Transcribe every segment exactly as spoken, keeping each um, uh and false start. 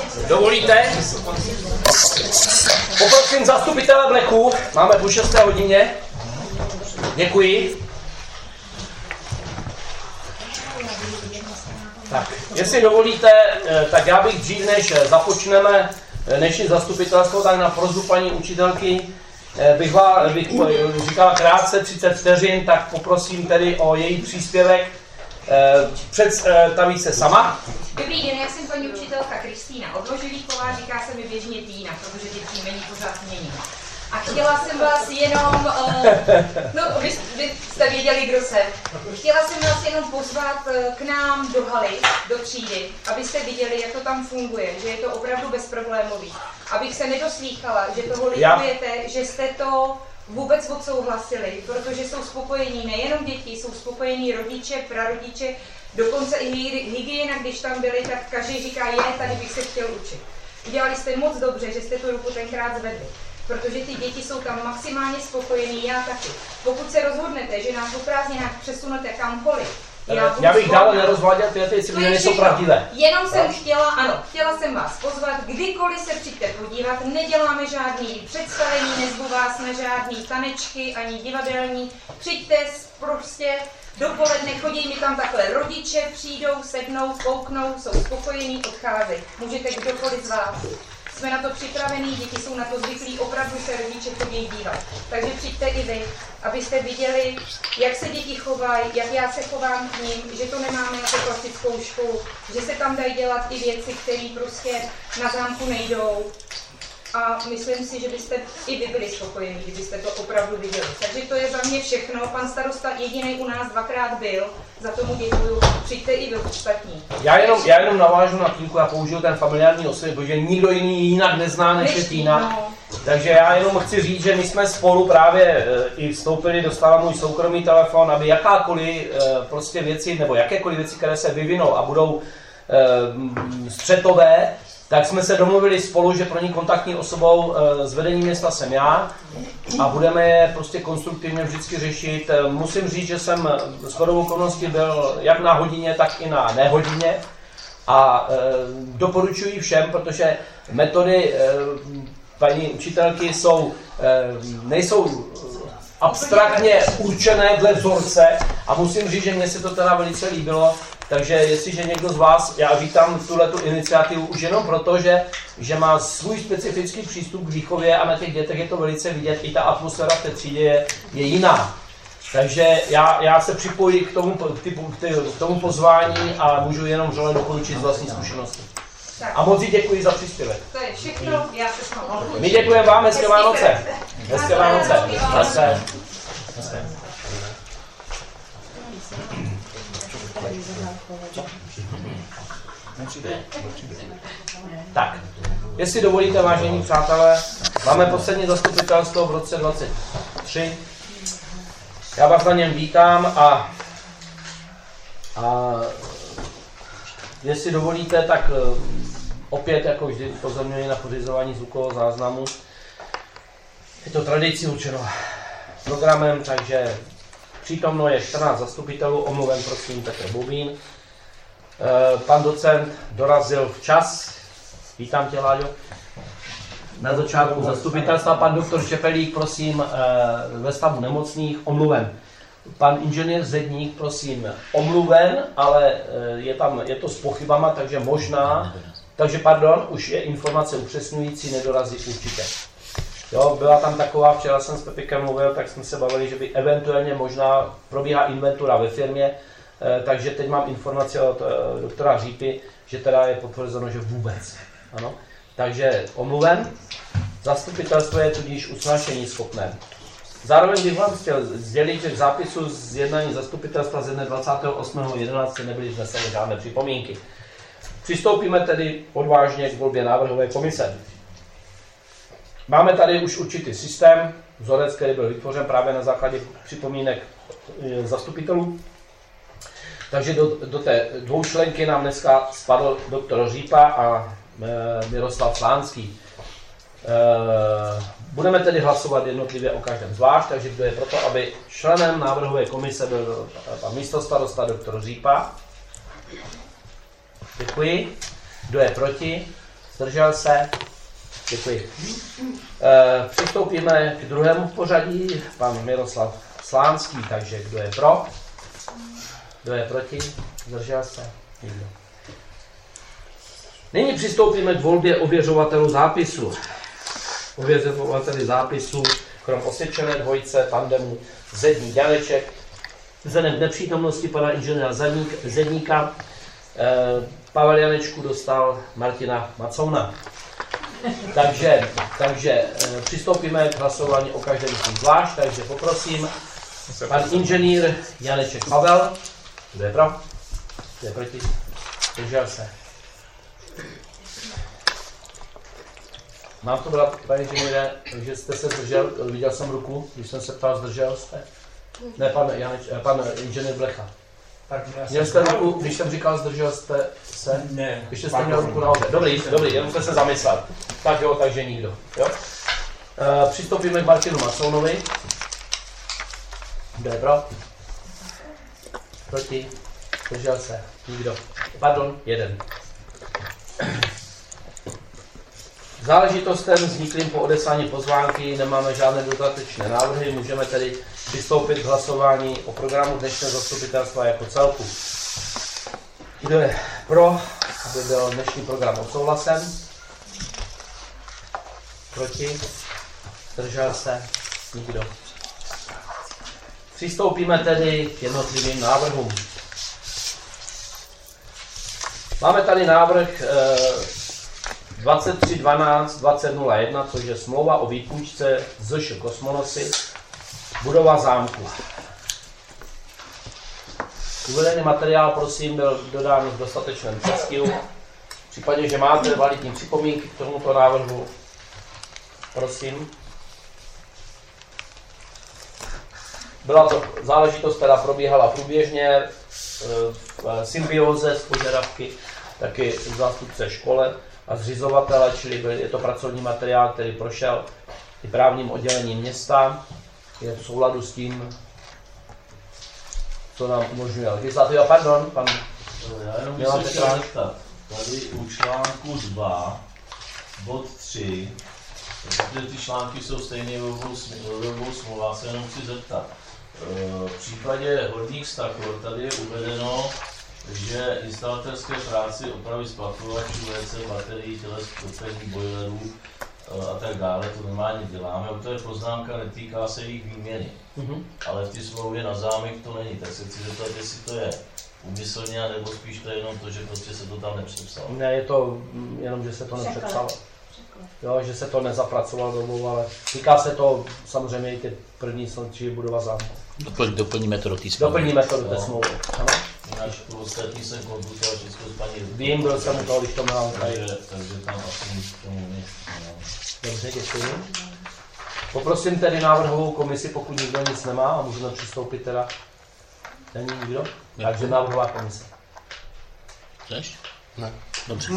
Dovolíte? Poprosím zastupitele Bleku, máme po šesté hodině. Děkuji. Tak, jestli dovolíte, tak já bych dřív, než započneme dnešní zastupitelstvo, tak na prosbu paní učitelky bych, vás, bych říkal krátce třicet vteřin, tak poprosím tedy o její příspěvek. Představí se sama. Dobrý den, já jsem paní učitelka Kristýna Odložilíková, říká se mi běžně Týna, protože ty příjmení pořád mění. A chtěla jsem vás jenom, uh, no vy, vy jste věděli, kdo jsem, chtěla jsem vás jenom pozvat uh, k nám do haly, do třídy, abyste viděli, jak to tam funguje, že je to opravdu bezproblémový. Abych se nedoslýchala, že toho litujete, že jste to vůbec odsouhlasili, protože jsou spokojení nejenom děti, jsou spokojení rodiče, prarodiče, dokonce i hygiena, když tam byli, tak každý říká, je, tady bych se chtěl učit. Udělali jste moc dobře, že jste tu ruku tenkrát zvedli, protože ty děti jsou tam maximálně spokojení, já taky. Pokud se rozhodnete, že nás o prázdninách přesunete kamkoliv, já, já bych dále nerozváděl ty věci, protože nejsou pravdivé. Jenom jsem chtěla, ano, chtěla jsem vás pozvat, kdykoliv se přijďte podívat, neděláme žádný představení, nezvu vás na žádný tanečky, ani divadelní, přijďte prostě dopoledne, chodí mi tam takhle rodiče, přijdou, sednou, kouknou, jsou spokojení, odcházejí. Můžete kdokoliv z vás. Jsme na to připravení, děti jsou na to zvyklí, opravdu se rodiče chodí dívat. Takže přijďte i vy, abyste viděli, jak se děti chovají, jak já se chovám k ním, že to nemáme jako klasickou školu, že se tam dají dělat i věci, které prostě na zámku nejdou. A myslím si, že byste i vy byli spokojení, kdybyste to opravdu viděli. Takže to je za mě všechno. Pan starosta jediný u nás dvakrát byl, za tomu děkuju. Přijďte i vy ostatní. Já jenom, já jenom navážu na Týnku a použiju ten familiární osvět, protože nikdo jiný jinak nezná než je Týna. No. Takže já jenom chci říct, že my jsme spolu právě e, i vstoupili, dostala můj soukromý telefon, aby jakákoliv e, prostě věci, nebo jakékoliv věci, které se vyvinou a budou e, střetové, tak jsme se domluvili spolu, že pro ní kontaktní osobou z vedení města jsem já a budeme je prostě konstruktivně vždycky řešit. Musím říct, že jsem shodou okolností byl jak na hodině, tak i na nehodině a doporučuji všem, protože metody paní učitelky jsou, nejsou abstraktně určené dle vzorce a musím říct, že mně se to teda velice líbilo. Takže jestliže někdo z vás, já vítám tuhletu iniciativu už jenom proto, že, že má svůj specifický přístup k výchově a na těch dětech je to velice vidět, i ta atmosféra v té třídě je, je jiná. Takže já, já se připojím k tomu, k tomu pozvání a můžu jenom vřele doporučit z vlastní zkušenosti. A moc děkuji za příspěvek. To je všechno, já se s vám odlučím. My děkujeme vám, hezké Vánoce. Hezké Vánoce. Hezké. Tak, jestli dovolíte, vážení přátelé, máme poslední zastupitelstvo v roce dvacet tři. Já vás na něm vítám a, a jestli dovolíte, tak opět, jako vždy, upozorňuji na pořizování zvukového záznamu. Je to tradici určeno programem, takže přítomno je čtrnáct zastupitelů, omluven prosím Petr Bubín. Pan docent dorazil včas, vítám tě, Láďo, na začátku zastupitelstva. Pan doktor Šepelík, prosím, ve stavu nemocných, omluven. Pan inženýr Zedník, prosím, omluven, ale je, tam, je to s pochybama, takže možná, takže pardon, už je informace upřesňující, nedorazí určitě. Jo, byla tam taková, včera jsem s Pepikem mluvil, tak jsme se bavili, že by eventuálně možná probíhá inventura ve firmě, takže teď mám informaci od doktora Řípy, že teda je potvrzeno, že vůbec. Ano. Takže omluven, zastupitelstvo je tudíž usnášení schopné. Zároveň bych vám chtěl sdělit, že v zápisu z jednání zastupitelstva ze dne dvacátého osmého jedenáctého nebyly vzneseny žádné připomínky. Přistoupíme tedy odvážně k volbě návrhové komise. Máme tady už určitý systém, vzorec, který byl vytvořen právě na základě připomínek zastupitelů. Takže do, do té dvoučlenky nám dneska spadl doktor Řípa a e, Miroslav Slánský. E, budeme tedy hlasovat jednotlivě o každém zvlášť, takže kdo je proto, aby členem návrhové komise byl pan místostarosta doktor Řípa. Děkuji. Kdo je proti? Zdržel se? Děkuji. E, přistoupíme k druhému pořadí. Pan Miroslav Slánský, takže kdo je pro? Kdo je proti? Zdržel se? Nikdo. Nyní přistoupíme k volbě ověřovatelů zápisu. Ověřovateli zápisu, krom osvědčené dvojice tandemu Zedník Janeček, vzhledem k nepřítomnosti pana inženýra Zedníka, eh, Pavel Janečku dostal Martina Macouna. Takže, takže eh, přistoupíme k hlasování o každém z nich zvlášť, takže poprosím pan inženýr Janeček Pavel. Kdo je pro? Kdo je proti? Zdržel se. Mám to brát, pane inženýre, že jste se zdržel, viděl jsem ruku, když jsem se ptal, zdržel jste? Ne, pan, Janeč, pan inženýr Blecha. Měl jste ruku, když jsem říkal, zdržel jste se? Ne. Když jste měl ruku nahoře. Dobrý, dobrý, jenom jste se zamyslel. Tak jo, takže nikdo. Jo? E, přistoupíme k Martinu Macounovi. Kdo je pro? Proti? Zdržel se? Nikdo. Pardon, jeden. Záležitostem vzniklým po odeslání pozvánky nemáme žádné dodatečné návrhy, můžeme tedy přistoupit k hlasování o programu dnešního zastupitelstva jako celku. Kdo je pro, aby byl dnešní program odsouhlasen? Proti? Zdržel se? Nikdo. Přistoupíme tedy k jednotlivým návrhům. Máme tady návrh eh, dvacet tři dvanáct dvacet nula jedna, což je smlouva o výpůjčce Z Š Kosmonosy, budova zámku. Uvedený materiál, prosím, byl dodán v dostatečném předstihu. V případě, že máte validní připomínky k tomuto návrhu, prosím. Byla to záležitost, která probíhala průběžně v symbioze s požadavky taky zástupce škole a zřizovatele, čili je to pracovní materiál, který prošel i právním oddělením města. Je v souladu s tím, co nám umožňuje legislativa. Pardon, pan Já jenom bych se chtěl zeptat, tady u článku dva, bod tři, protože ty články jsou stejné ve obou smlouvách, se jenom chci zeptat. V případě horních stakor tady je uvedeno, že instalatérské práci, opravy splachovačů, V C, baterií, těles, topení, boilerů a tak dále, to normálně děláme. To je poznámka, netýká se jejich výměny. Mm-hmm. Ale v té smlouvě na zámek to není, tak se chci zeptat, jestli to je úmyslně, nebo spíš to je jenom to, že prostě se to tam nepřepsalo. Ne, je to jenom, že se to nepřepsalo. Jo, že se to nezapracovalo domů, ale týká se to samozřejmě i ty první slunčí budova zámku. Doplň, doplníme to do té smlouvy. Doplníme to do té smlouvy. Jinak to ostatní jsem konzultoval všechno s paní Rudkou. Vím, byl jsem u toho, když to mám tady. Takže, takže tam asi nic k tomu nic. Dobře, děkuji. Poprosím tedy návrhovou komisi, pokud nikdo nic nemá, a můžeme přistoupit teda. Není nikdo? Takže návrhová komise. Chceš? Ne. Dobře.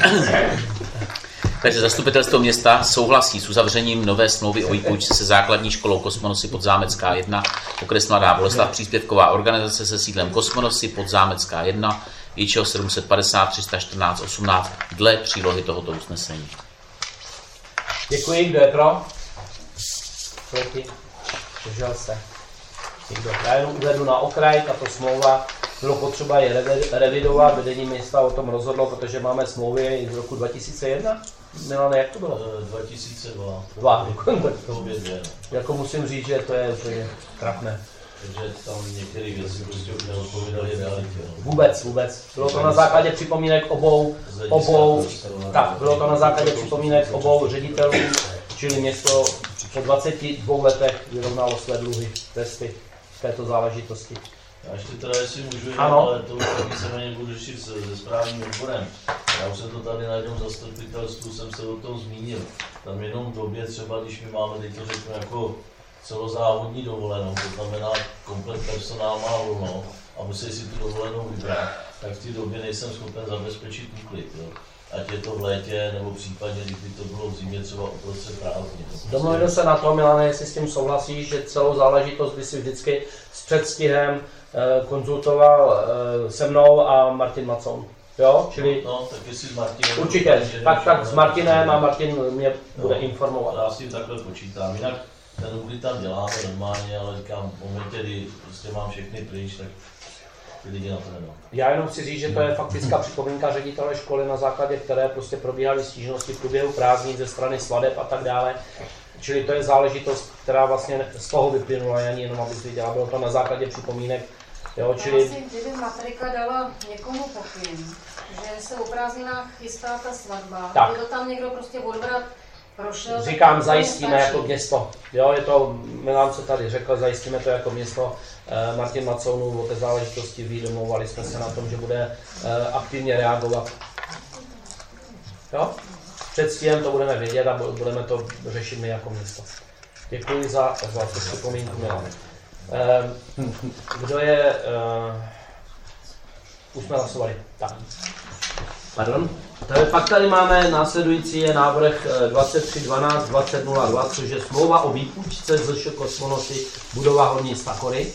Takže zastupitelstvo města souhlasí s uzavřením nové smlouvy o výpůjčce se základní školou Kosmonosy Podzámecká jedna, okres Mladá Boleslav, příspěvková organizace se sídlem Kosmonosy Podzámecká jedna, číslo sedm set padesát tři sta čtrnáct osmnáct dle přílohy tohoto usnesení. Děkuji, kdo je pro? Proti? Zdržel se. Nikdo. Já jenom uvedu na okraj, tato smlouva bylo potřeba je revidovat, vedení města o tom rozhodlo, protože máme smlouvy z roku dva tisíce jedna. Milane, jak to bylo? dva tisíce dva. Dva. Jako musím říct, že to je úplně trapné. Takže tam některé věci prostě neodpovídaly realitě. Vůbec, vůbec. Bylo to na základě připomínek obou, obou, tak, bylo to na základě připomínek obou ředitelů, čili město po dvaceti dvou letech vyrovnalo své dluhy, testy v této záležitosti. Já ještě teda, jestli můžu jenom, ale to už taky se mě budu řešit se správním odborem. Já už jsem to tady na jednom zastupitelstvu, jsem se o tom zmínil. Tam jenom v době třeba, když my máme, teď to řeknu jako celozávodní dovolenou, to znamená komplet personál má volno a musí si tu dovolenou vybrat, tak v té době nejsem schopen zabezpečit úklid. Jo. Ať je to v létě, nebo případně, kdyby to bylo v zimě, třeba uprostřed prázdnin. Domluvil se na to, Milane, jestli s tím souhlasíš, že celou záležitost by si vždycky s předstihem eh, konzultoval eh, se mnou a Martin Macoun. Jo, čili No, tak jestli s Martinem... určitě, tak, tak s Martinem a Martin mě bude No, informovat. Já s tím takhle počítám. Jinak ten údy tam děláme normálně, ale říkám, v momentě, kdy prostě mám všechny pryč, tak ty lidi na to nedám. Já jenom chci říct, že to je faktická připomínka ředitele školy, na základě které prostě probíhaly stížnosti v průběhu prázdnin ze strany svadeb a tak dále. Čili to je záležitost, která vlastně z toho vyplynula, ani jenom aby si dělala, bylo to na základě připomínek. Jo, čili... Vlastně, kdyby matrika dala někomu pokyn, že se o prázdninách chystá ta svatba, Tak. aby to tam někdo prostě odvrat prošel. Říkám, tak zajistíme stačí. jako město. Jo, je to, Milan se tady řekl, zajistíme to jako město. Eh, Martin Macounů o té záležitosti ví, domlouvali jsme se na tom, že bude eh, aktivně reagovat. Jo? Předstihem to budeme vědět a budeme to řešit my jako město. Děkuji za, za tu připomínku, Milan. Eh, kdo je... Eh, už jsme hlasovali. Tak. Pardon. Takže pak tady máme následující je návrh dvacet tři dvanáct dvacet nula dva, což je smlouva o výpůjčce z ž Kosmonosy budova Horní Stakory.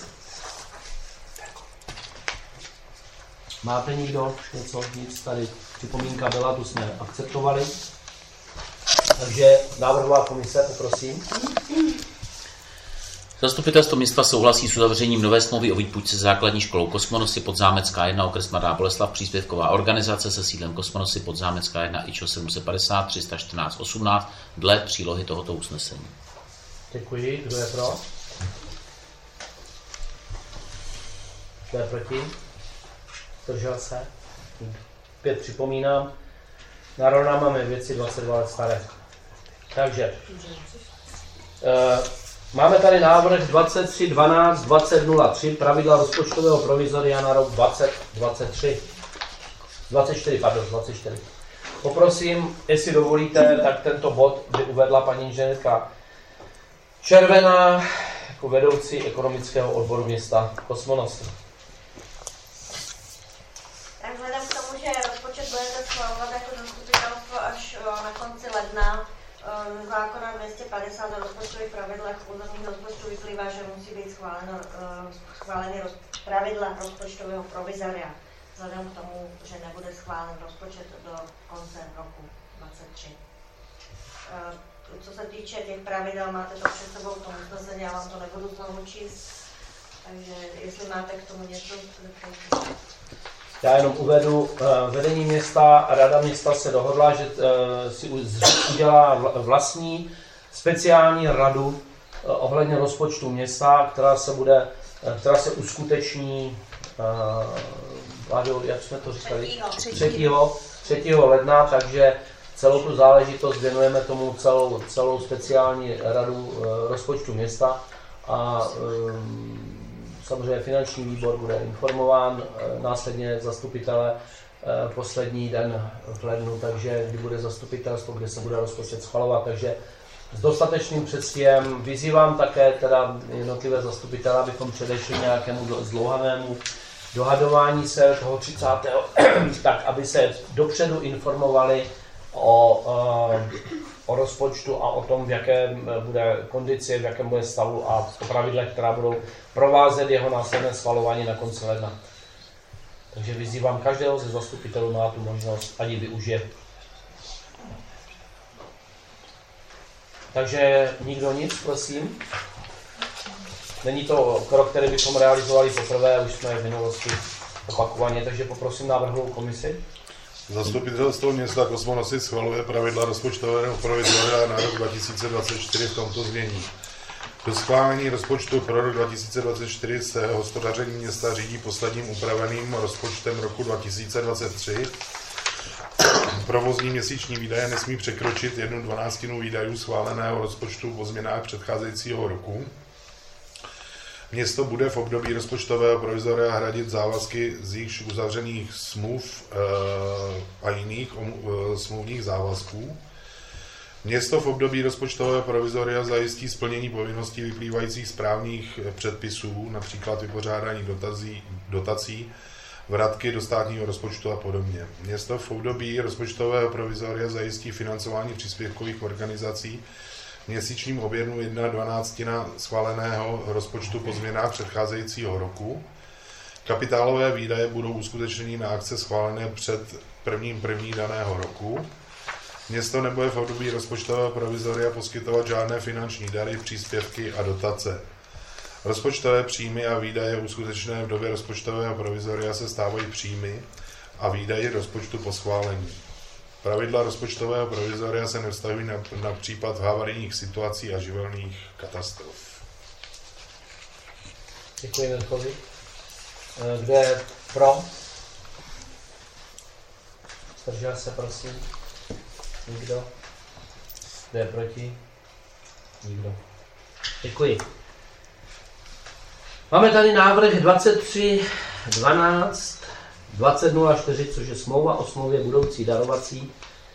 Máte někdo něco? Nic tady. Připomínka byla, tu jsme akceptovali. Takže návrhová komise, poprosím. Zastupitelstvo města souhlasí s uzavřením nové smlouvy o výpůjčce základní školou Kosmonosy Podzámecká jedna, okres Mladá Boleslav, příspěvková organizace se sídlem Kosmonosy Podzámecká jedna, I Č O sedm set padesát tři sta čtrnáct osmnáct dle přílohy tohoto usnesení. Děkuji. Kdo je pro? Kdo je proti? Zdržel se? Pět připomínám. Na rovná máme věci dvacet dva let staré. Takže uh, máme tady návrh dvacet tři dvanáct dvacet nula tři, pravidla rozpočtového provizoria na rok dvacet dvacet tři. dvacet čtyři, pardon, dvacet čtyři. Poprosím, jestli dovolíte, tak tento bod by uvedla paní inženýrka Červená jako vedoucí ekonomického odboru města Kosmonosy. Tak vzhledem k tomu, že rozpočet budete schvalovat jako zastupitelstvo až na konci ledna, z zákona dvě stě padesát o rozpočtových pravidlech územních rozpočtu vyplývá, že musí být schváleno, schváleny roz, pravidla rozpočtového provizoria. Vzhledem k tomu, že nebude schválen rozpočet do konce roku dvacet tři. Co se týče těch pravidel, máte to před sebou v tom usnesení, já vám to nebudu znovu číst. Takže jestli máte k tomu něco, zeptejte. Já jenom uvedu, vedení města a rada města se dohodla, že si udělá vlastní speciální radu ohledně rozpočtu města, která se bude, která se uskuteční, jak jsme to říkali, třetího ledna, takže celou tu záležitost věnujeme tomu celou, celou speciální radu rozpočtu města a samozřejmě finanční výbor bude informován, následně zastupitele poslední den v lednu, takže kdy bude zastupitelstvo, kde se bude rozpočet schvalovat, takže s dostatečným předstihem vyzývám také teda jednotlivé zastupitele, abychom předešli nějakému zdlouhavému dohadování se toho třicátého tak aby se dopředu informovali o, o rozpočtu a o tom, v jaké bude kondici, v jakém bude stavu a o pravidlech, která budou provázet jeho následné schvalování na konci ledna. Takže vyzývám každého ze zastupitelů, má tu možnost, ať ji využije. Takže nikdo nic, prosím. Není to krok, který bychom realizovali poprvé, už jsme v minulosti opakovaně, takže poprosím návrhovou komisi. Zastupitelstvo města Kosmonosy schvaluje pravidla rozpočtového provizoria na rok dva tisíce dvacet čtyři v tomto znění. Do schválení rozpočtu pro rok dva tisíce dvacet čtyři se hospodaření města řídí posledním upraveným rozpočtem roku dva tisíce dvacet tři. Provozní měsíční výdaje nesmí překročit jednu dvanáctinu výdajů schváleného rozpočtu po změnách předcházejícího roku. Město bude v období rozpočtového provizoria hradit závazky z již uzavřených smluv a jiných smluvních závazků. Město v období rozpočtového provizoria zajistí splnění povinností vyplývajících z právních předpisů, například vypořádání dotazí, dotací, vratky do státního rozpočtu a podobně. Město v období rozpočtového provizoria zajistí financování příspěvkových organizací měsíčním objemu jedna dvanáctina schváleného rozpočtu po změnách předcházejícího roku. Kapitálové výdaje budou uskutečněny na akce schválené před prvním první daného roku. Město nebude v období rozpočtového provizoria poskytovat žádné finanční dary, příspěvky a dotace. Rozpočtové příjmy a výdaje uskutečněné v době rozpočtového provizoria se stávají příjmy a výdaje rozpočtu po schválení. Pravidla rozpočtového provizoria se nevztahují na, na případ havarijních situací a živelných katastrof. Děkuji, Mirkovi. Kdo je pro? Zdržel se, prosím. Nikdo? Kdo je proti? Nikdo. Děkuji. Máme tady návrh dvacet tři dvanáct dvacet nula čtyři, což je smlouva o smlouvě budoucí darovací.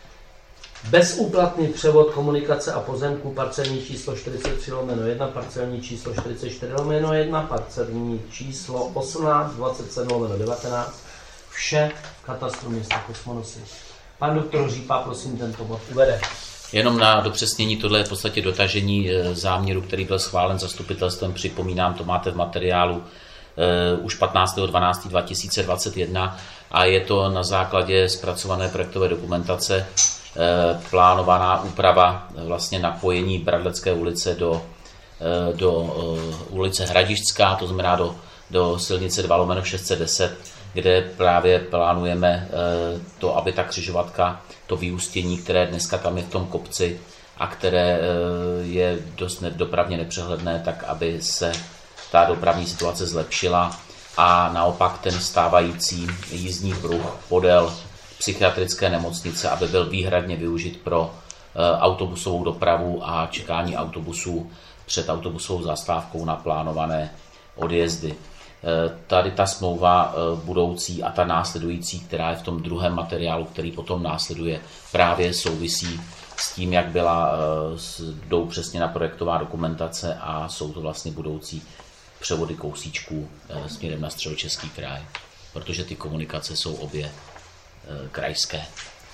Bezúplatný převod komunikace a pozemků, parcelní číslo čtyřicet tři lomeno jedna, parcelní číslo čtyřicet čtyři lomeno jedna, parcelní číslo osmnáct dvacet sedm lomeno devatenáct. Vše v katastru města Kosmonosy. Pan doktor Řípa, prosím, tento bod uvede. Jenom na dopřesnění, tohle je v podstatě dotažení záměru, který byl schválen zastupitelstvem. Připomínám, to máte v materiálu uh, už patnáctého dvanáctého dva tisíce dvacet jedna a je to na základě zpracované projektové dokumentace uh, plánovaná úprava vlastně napojení Bradlecké ulice do, uh, do uh, ulice Hradišťská, to znamená do, do silnice dva lomeno šest set deset, kde právě plánujeme to, aby ta křižovatka, to vyústění, které dneska tam je v tom kopci a které je dost dopravně nepřehledné, tak aby se ta dopravní situace zlepšila a naopak ten stávající jízdní pruh podél psychiatrické nemocnice, aby byl výhradně využit pro autobusovou dopravu a čekání autobusů před autobusovou zastávkou na plánované odjezdy. Tady ta smlouva budoucí a ta následující, která je v tom druhém materiálu, který potom následuje, právě souvisí s tím, jak byla jdou přesně na projektová dokumentace a jsou to vlastně budoucí převody kousíčků směrem na Středočeský kraj, protože ty komunikace jsou obě krajské.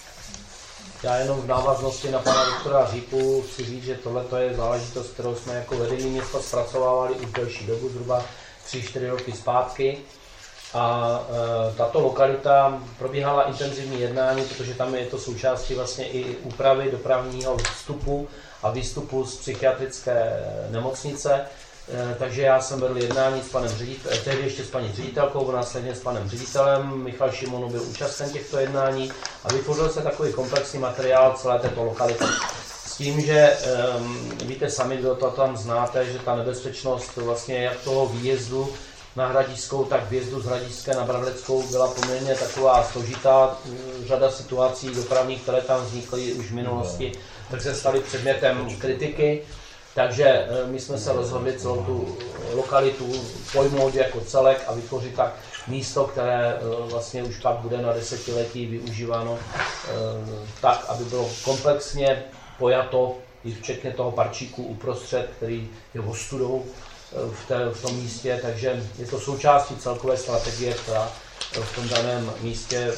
Já jenom v návaznosti na pana doktora Řípu chci říct, že tohle je záležitost, kterou jsme jako vedení města zpracovávali už delší dobu, zhruba tři čtyři roky zpátky. A e, tato lokalita probíhala intenzivní jednání, protože tam je to součástí vlastně i úpravy dopravního vstupu a výstupu z psychiatrické nemocnice. E, takže já jsem vedl jednání s panem ředitelem, tehdy ještě s paní ředitelkou, následně s panem ředitelem. Michal Šimonů byl účasten těchto jednání a vytvořil se takový komplexní materiál celé této lokality. S tím, že um, víte sami, kdo to tam znáte, že ta nebezpečnost vlastně jak toho výjezdu na Hradišťskou, tak výjezdu z Hradišťské na Bradleckou byla poměrně taková složitá. Řada situací dopravních, které tam vznikly už v minulosti, tak se staly předmětem kritiky. Takže my jsme se rozhodli celou tu lokalitu pojmout jako celek a vytvořit tak místo, které vlastně už pak bude na desetiletí využíváno tak, aby bylo komplexně pojato, i včetně toho parčíku uprostřed, který je ostudou v, té, v tom místě, takže je to součástí celkové strategie, která v tom daném místě,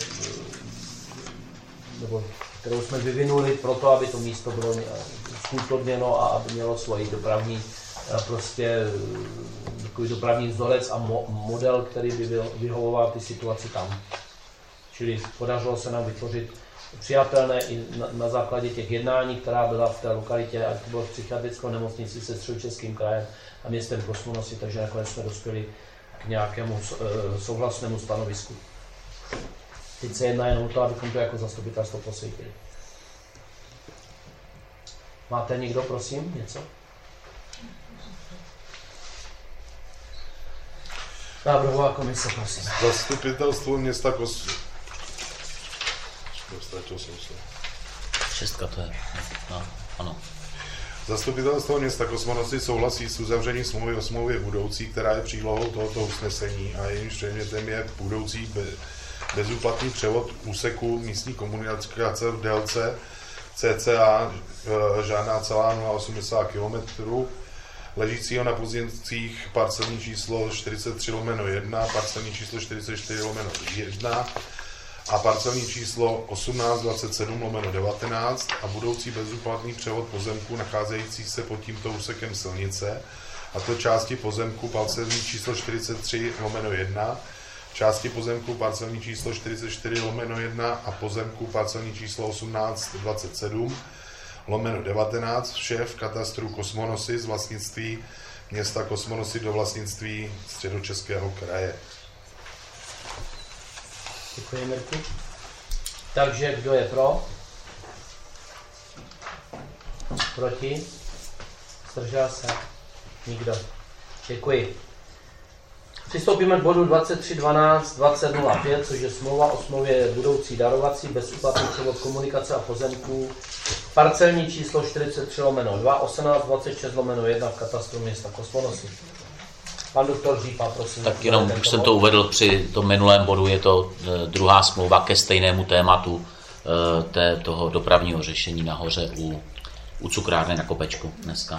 nebo kterou jsme vyvinuli pro to, aby to místo bylo zkulturněno a aby mělo svoji dopravní, prostě takový dopravní vzorec a mo, model, který by vyhovoval ty situaci tam. Čili podařilo se nám vytvořit přijatelné i na, na základě těch jednání, která byla v té lokalitě, ať to bylo v psychiatrickou nemocnici se Středočeským krajem a městem Kosmonosy, takže nakonec jsme dospěli k nějakému souhlasnému stanovisku. Teď se jedná jenom o to, abychom to jako zastupitelstvo posvětili. Máte někdo, prosím, něco? Návrhová komise, prosím. Zastupitelstvo města Kosmonosy. Dostačil jsem se. Šestka to je. No, ano. Zastupitelstvo města Kosmonosy souhlasí s uzavřením smlouvy o smlouvě budoucí, která je přílohou tohoto usnesení a jejímž předmětem je budoucí be, bezúplatný převod úseku místní komunikace v délce cca žádná celá nula osmdesát kilometrů, ležícího na pozemcích parcelní číslo čtyřicet tři lomeno jedna, parcelní číslo čtyřicet čtyři lomeno jedna a parcelní číslo osmnáct dvacet sedm lomeno devatenáct a budoucí bezúplatný převod pozemků nacházejících se pod tímto úsekem silnice, a to části pozemku parcelní číslo čtyřicet tři lomeno jedna, části pozemku parcelní číslo čtyřicet čtyři lomeno jedna a pozemku parcelní číslo osmnáct dvacet sedm lomeno devatenáct, vše v katastru Kosmonosy z vlastnictví města Kosmonosy do vlastnictví Středočeského kraje. Děkuji, Mirku. Takže kdo je pro? Proti? Zdržel se? Nikdo. Děkuji. Přistoupíme k bodu dvacet tři dvanáct dvacet nula pět, což je smlouva o smlouvě budoucí darovací bezúplatný převod komunikace a pozemků. Parcelní číslo čtyřicet tři lomeno dva, osmnáct dvacet šest lomeno jedna v katastru města Kosmonosy. Pan doktor Řípa, prosím. Tak jenom, už jsem to uvedl při tom minulém bodu, je to druhá smlouva ke stejnému tématu té, toho dopravního řešení nahoře u, u cukrárny na Kopečku dneska.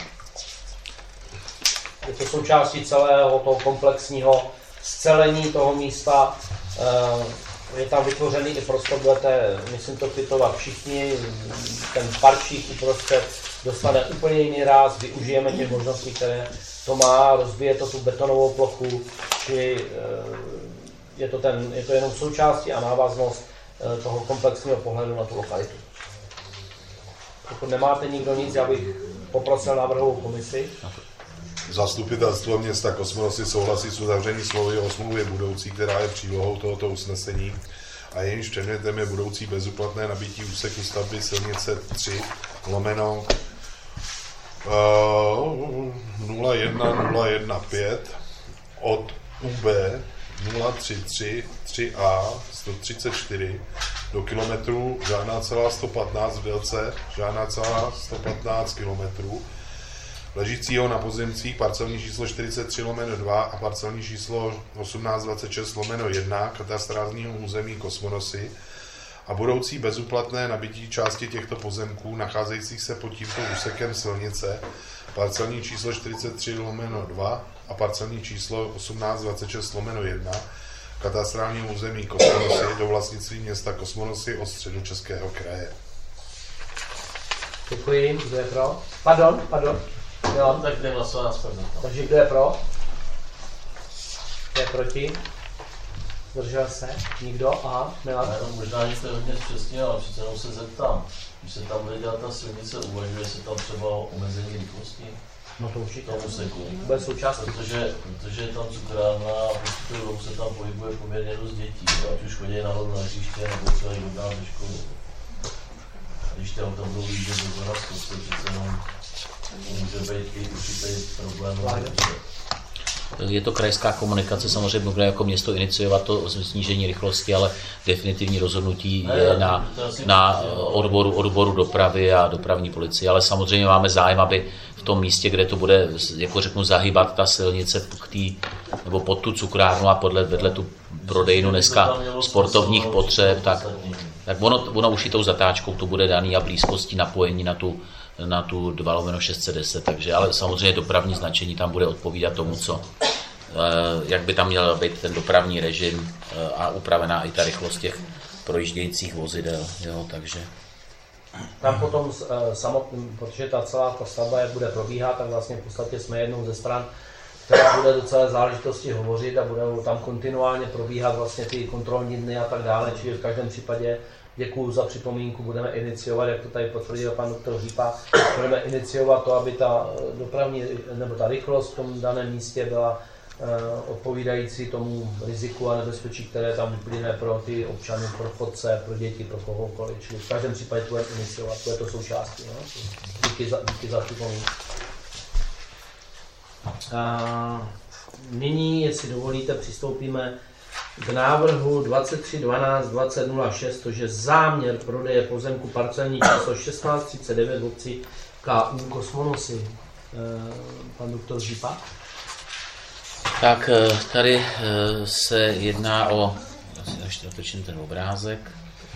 Je to součástí celého toho komplexního scelení toho místa. Je tam vytvořený i prostor, budete, myslím, to kvitovat všichni. Ten parčík uprostřed dostane úplně jiný ráz, využijeme těch možností, které to má, rozbije to tu betonovou plochu, či je to, ten, je to jenom součástí a návaznost toho komplexního pohledu na tu lokalitu. Pokud nemáte nikdo nic, já bych poprosil návrhovou komisi. Zastupitelstvo města Kosmonosy souhlasí s uzavřením smlouvy o smlouvě budoucí, která je přílohou tohoto usnesení a jejímž předmětem je budoucí bezúplatné nabití úseku stavby silnice tři lomeno nula jedna nula jedna pět od U B nula tři tři tři A sto třicet čtyři do kilometrů žádná celá sto patnáct v délce žádná celá sto patnáct kilometrů, ležícího na pozemcích parcelní číslo čtyřicet tři lomeno dva a parcelní číslo osmnáct dvacet šest lomeno jedna katastrálního území Kosmonosy a budoucí bezúplatné nabití části těchto pozemků nacházejících se pod tímto úsekem silnice parcelní číslo čtyřicet tři lomeno dva a parcelní číslo osmnáct dvacet šest lomeno jedna katastrálního území Kosmonosy do vlastnictví města Kosmonosy od Středočeského kraje. Děkuji. Kdo je pro? Pardon, pardon. Jo. Tak jdem hlasovat na spadnu. Takže kdo je pro? Kdo je proti? Zdržel se? Nikdo? Aha, Milan. Já jenom možná, že to je hodně zpřesně, ale přece jenom se zeptám. Když se tam bude dělat ta silnice, uvažuje se tam třeba o omezení rychlosti? No to určitě. Tomu seku. Bude součástí. Protože, protože je tam cukrárna a určitou dobu se tam pohybuje poměrně dost dětí. Ať už chodí nahoru na hřiště, nebo třeba jít dál ze školy. A když tam tam budou jít do dorazku, to přece jenom může být i určitý problém. Je to krajská komunikace, samozřejmě bude jako město iniciovat to snížení rychlosti, ale definitivní rozhodnutí je na, na odboru, odboru dopravy a dopravní policie. Ale samozřejmě máme zájem, aby v tom místě, kde to bude, jako řeknu, zahýbat ta silnice k tý, nebo pod tu cukrárnu a podle, vedle tu prodejnu dneska sportovních potřeb, tak, tak ono, ono už i tou zatáčkou to bude daný a blízkostí napojení na tu na tu dva lomeno šest set deset, takže ale samozřejmě dopravní značení tam bude odpovídat tomu, co, jak by tam měl být ten dopravní režim a upravená i ta rychlost těch projíždějících vozidel, jo, takže. Tam potom samotný, protože ta celá ta stavba, jak bude probíhat, tak vlastně v podstatě jsme jednou ze stran, která bude do celé záležitosti hovořit a budou tam kontinuálně probíhat vlastně ty kontrolní dny a tak dále, čili v každém případě děkuju za připomínku, budeme iniciovat, jak to tady potvrdil pan doktor Řípa, budeme iniciovat to, aby ta dopravní nebo ta rychlost v tom daném místě byla uh, odpovídající tomu riziku a nebezpečí, které tam vyplyne pro ty občany, pro chodce, pro děti, pro kohokoliv. Čili v každém případě budeme iniciovat, to je to součástí. No? Díky za, díky za připomínku. Uh, nyní, jestli dovolíte, přistoupíme k návrhu dvacet tři dvanáct dvacet nula šest, to je záměr prodeje pozemku parcelní číslo šestnáct třicet devět v obci K U Kosmonosy. Pan doktor Žipa. Tak tady se jedná o, ještě natočím ten obrázek,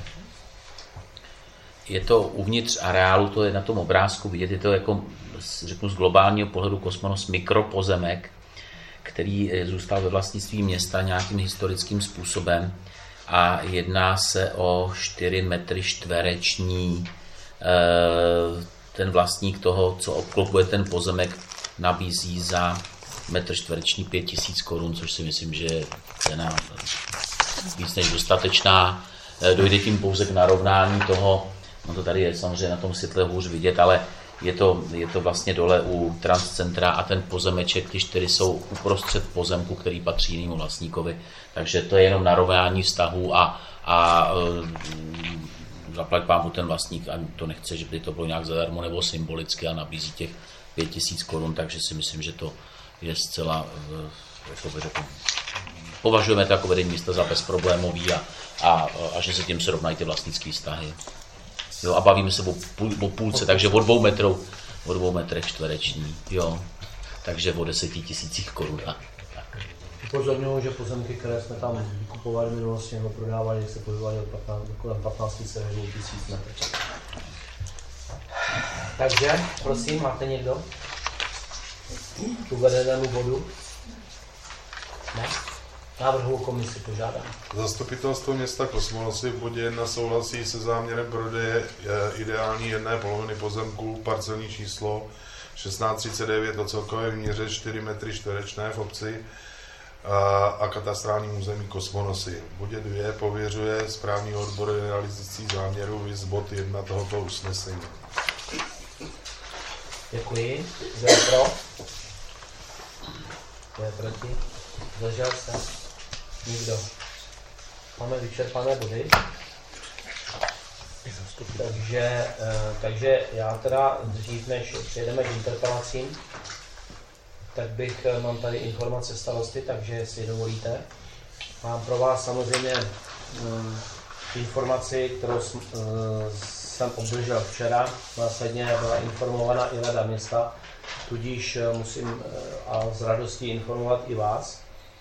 je to uvnitř areálu, to je na tom obrázku vidět, je to jako, řeknu z globálního pohledu Kosmonos mikropozemek, který zůstal ve vlastnictví města nějakým historickým způsobem a jedná se o čtyři metry čtvereční. Ten vlastník toho, co obklopuje ten pozemek, nabízí za metr čtvereční pět tisíc korun, což si myslím, že je cena víc než dostatečná. Dojde tím pouze k narovnání toho, no to tady je samozřejmě na tom světle hůř vidět, ale je to, je to vlastně dole u Transcentra a ten pozemeček, ty čtyři jsou uprostřed pozemku, který patří jinému vlastníkovi. Takže to je jenom narovnání vztahů a, a e, zaplať pámu ten vlastník, a to nechce, že by to bylo nějak zadarmo nebo symbolicky a nabízí těch pět tisíc korun, takže si myslím, že to je zcela, jako by řekl, považujeme to jako vedení města za bezproblémový a, a, a že se tím srovnají ty vlastnické vztahy. Jo, a bavíme se o, půl, o půlce, takže o dvou metrů, o dvou metrech čtvereční, jo, takže o deseti tisících korun. Upozorňuji, že pozemky, které jsme tam vykupovali v minulosti nebo prodávali, se pohybovaly od patnáct tisíc metrů. Takže, prosím, máte někdo uvedenou bodu? Ne? Návrhovou komisi požádám. Zastupitelstvo města Kosmonosy v bodě jedna souhlasí se záměrem prodeje ideální jedné poloviny pozemků, parcelní číslo šestnáct třicet devět o celkové výměře čtyři metry čtverečné v obci a, a katastrálním území Kosmonosy. V bodě dvě pověřuje správní odbor realizací záměru viz bod jedna tohoto usnesení. Děkuji. Kdo je pro? Kdo je proti? Zdržel se? Nikdo. Máme vyčerpané body. Takže, takže já teda dřív, než přejdeme k interpelacím, tak bych, mám tady informace starosty, takže jestli dovolíte. Mám pro vás samozřejmě um, informaci, kterou jsem, uh, jsem obdržel včera. Následně byla informována i rada města, tudíž uh, musím uh, a s radostí informovat i vás.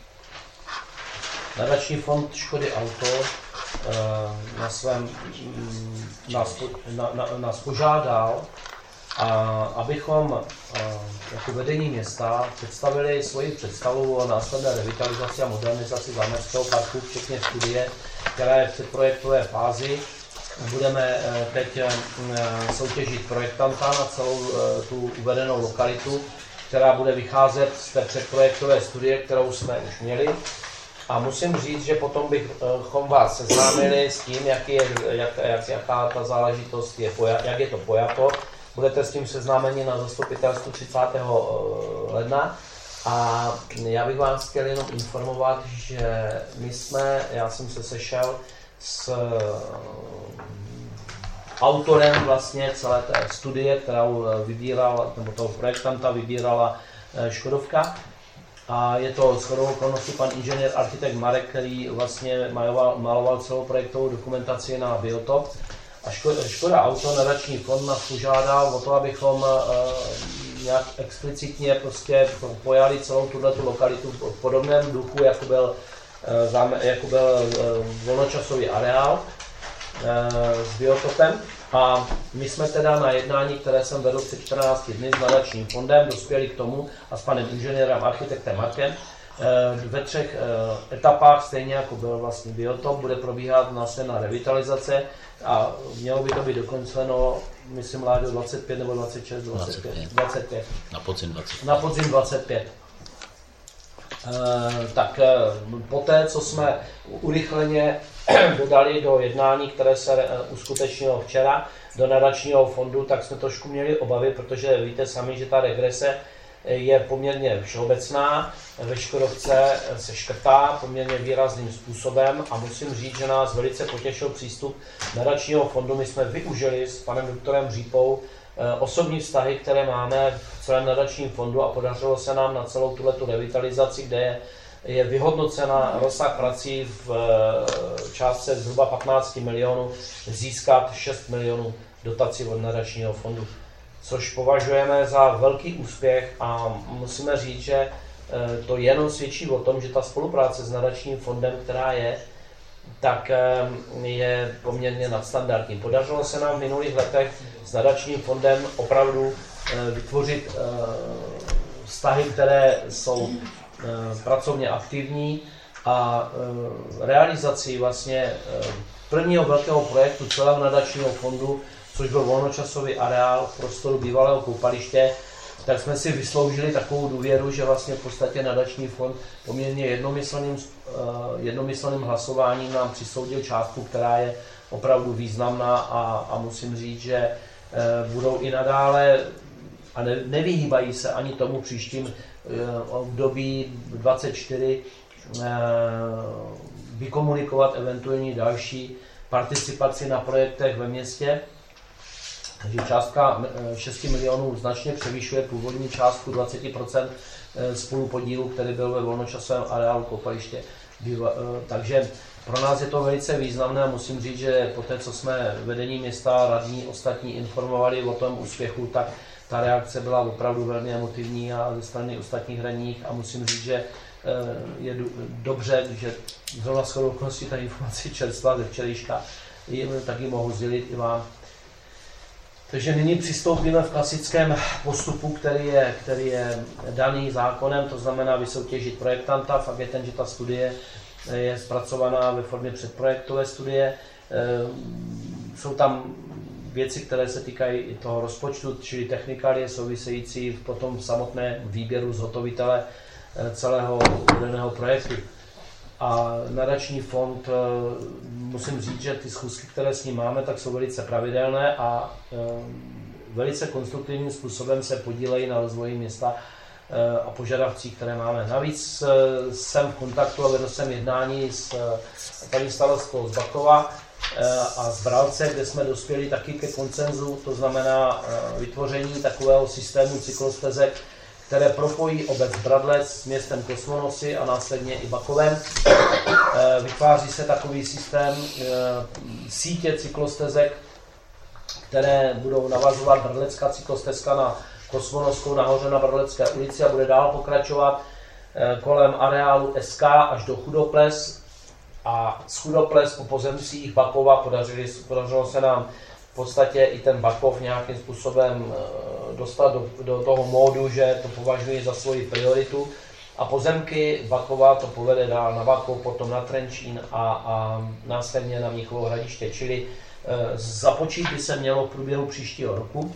Nadační fond Škody Auto na svém, nás, na, na, nás požádal, a, abychom jako vedení města představili svoji představu o následné revitalizaci a modernizaci zámeckého parku, včetně studie, která je v předprojektové fázi. Budeme teď soutěžit projektanta na celou tu uvedenou lokalitu, která bude vycházet z té předprojektové studie, kterou jsme už měli. A musím říct, že potom bychom vás seznámili s tím, jak je, jak, jak, jaká ta záležitost je, jak je to pojato. Budete s tím seznámeni na zastupitelstvu třicátého ledna. A já bych vás chtěl jenom informovat, že my jsme, já jsem se sešel s autorem vlastně celé té studie, kterou vybíral, nebo toho projektanta vybírala Škodovka. A je to shodou okolností pan inženýr architekt Marek, který vlastně maloval, maloval celou projektovou dokumentaci na Biotop. A Škoda, Škoda Auto, nadační fond, nás požádal o to, abychom uh, nějak explicitně prostě pojali celou tuto lokalitu v podobném duchu, jako byl, uh, záme, jako byl uh, volnočasový areál uh, s Biotopem. A my jsme teda na jednání, které jsem vedl před čtrnácti dny s nadačním fondem, dospěli k tomu a s panem inženýrem architektem Markem. Ve třech etapách, stejně jako byl vlastně Biotop, bude probíhat následná revitalizace a mělo by to být dokončeno, myslím, Láďo, dvacet pět nebo dvacet šest, dvacet pět. dvacet pět. Na podzim dvacet pět. Na podzim dvacet pět. Tak poté, co jsme urychleně dodali do jednání, které se uskutečnilo včera do nadačního fondu, tak jsme trošku měli obavy, protože víte sami, že ta regrese je poměrně všeobecná. Ve Škodovce se škrtá poměrně výrazným způsobem a musím říct, že nás velice potěšil přístup nadačního fondu. My jsme využili s panem doktorem Řípou osobní vztahy, které máme v celém nadačním fondu a podařilo se nám na celou tuhletu revitalizaci, kde je, je vyhodnocena rozsah prací v částce zhruba patnáct milionů, získat šest milionů dotací od nadačního fondu, což považujeme za velký úspěch a musíme říct, že to jenom svědčí o tom, že ta spolupráce s nadačním fondem, která je, tak je poměrně nadstandardní. Podařilo se nám v minulých letech s nadačním fondem opravdu vytvořit vztahy, které jsou pracovně aktivní a realizací vlastně prvního velkého projektu celého nadačního fondu, což byl volnočasový areál v prostoru bývalého koupaliště, tak jsme si vysloužili takovou důvěru, že vlastně v podstatě nadační fond poměrně jednomyslným, jednomyslným hlasováním nám přisoudil částku, která je opravdu významná a, a musím říct, že budou i nadále a ne, nevyhýbají se ani tomu příštím období dvacet čtyři vykomunikovat eventuální další participaci na projektech ve městě. Takže částka šest milionů značně převyšuje původní částku dvacet procent spolupodílu, který byl ve volnočasovém areálu koupaliště. Takže pro nás je to velice významné a musím říct, že po té, co jsme vedení města, radní, ostatní informovali o tom úspěchu, tak ta reakce byla opravdu velmi emotivní a ze strany ostatních radních a musím říct, že je dobře, že zrovna shodou okolností ta informace čerstvá ze včerejška, taky mohu sdělit i vám. Takže nyní přistoupíme v klasickém postupu, který je, který je daný zákonem, to znamená vysoutěžit projektanta. Fakt je ten, že ta studie je zpracovaná ve formě předprojektové studie. Jsou tam věci, které se týkají i toho rozpočtu, čili technikálie související potom v samotné výběru zhotovitele celého uvedeného projektu. A nadační fond, musím říct, že ty schůzky, které s ním máme, tak jsou velice pravidelné a velice konstruktivním způsobem se podílejí na rozvoji města a požadavcích, které máme. Navíc jsem v kontaktu a vedl jsem jednání s paní starostkou z Bakova a z Bralce, kde jsme dospěli taky ke konsenzu, to znamená vytvoření takového systému cyklostezek, které propojí obec Bradlec s městem Kosmonosy a následně i Bakovem. Vytváří se takový systém sítě cyklostezek, které budou navazovat Bradlecká cyklostezka na Kosmonoskou nahoře na Bradlecké ulici a bude dál pokračovat kolem areálu S K až do Chudoples a z Chudoples po pozemcích Bakova podařili, podařilo se nám v podstatě i ten Bakov nějakým způsobem dostat do, do toho módu, že to považuji za svoji prioritu a pozemky Bakova to povede dál na Bakov, potom na Trenčín a, a následně na Mnichovo Hradiště, čili e, započít by se mělo v průběhu příštího roku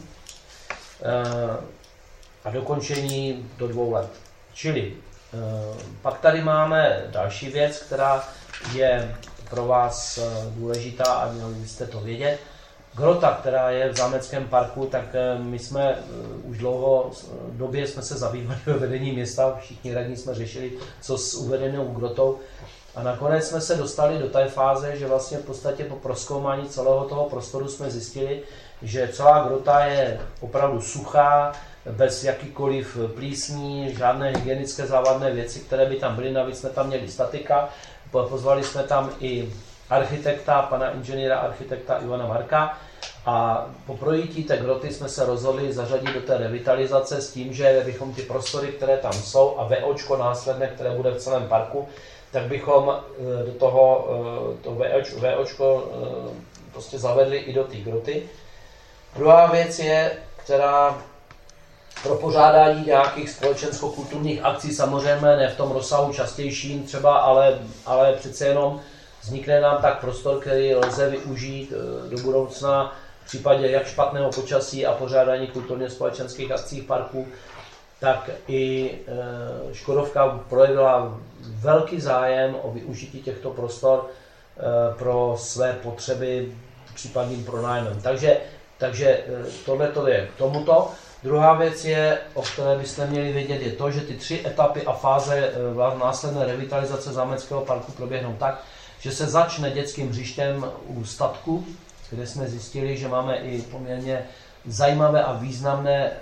e, a dokončení do dvou let. Čili e, pak tady máme další věc, která je pro vás důležitá a měli byste to vědět. Grota, která je v zámeckém parku, tak my jsme už dlouho době jsme se zabývali ve vedení města, všichni radní jsme řešili, co s uvedenou grotou. A nakonec jsme se dostali do té fáze, že vlastně v podstatě po prozkoumání celého toho prostoru jsme zjistili, že celá grota je opravdu suchá, bez jakýkoliv plísní, žádné hygienické závadné věci, které by tam byly. Navíc jsme tam měli statika, pozvali jsme tam i architekta, pana inženýra architekta Ivana Marka a po projítí té groty jsme se rozhodli zařadit do té revitalizace s tím, že bychom ty prostory, které tam jsou a VOčko následné, které bude v celém parku, tak bychom do toho to VOčko prostě zavedli i do té groty. Druhá věc je, která pro pořádání nějakých společensko-kulturních akcí, samozřejmě ne v tom rozsahu častějším třeba, ale, ale přece jenom vznikne nám tak prostor, který lze využít do budoucna v případě jak špatného počasí a pořádání kulturně společenských akcí v parku, tak i Škodovka projevila velký zájem o využití těchto prostor pro své potřeby případným pronájmem. Takže, takže tohle to je k tomuto. Druhá věc je, o které byste měli vědět, je to, že ty tři etapy a fáze následné revitalizace zámeckého parku proběhnou tak, že se začne dětským hřištěm u statku, kde jsme zjistili, že máme i poměrně zajímavé a významné e,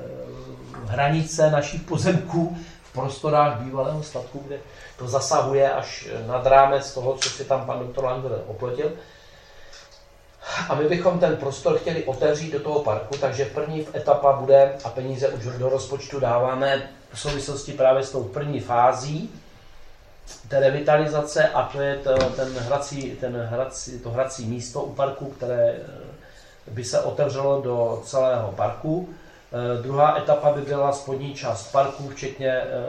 hranice našich pozemků v prostorách bývalého statku, kde to zasahuje až nad rámec toho, co si tam pan doktor Langer oplotil. A my bychom ten prostor chtěli otevřít do toho parku, takže první etapa bude, a peníze už do rozpočtu dáváme v souvislosti právě s tou první fází té revitalizace, a to je to, ten hrací, ten hrací, to hrací místo u parku, které by se otevřelo do celého parku. E, druhá etapa by byla spodní část parku, včetně, e,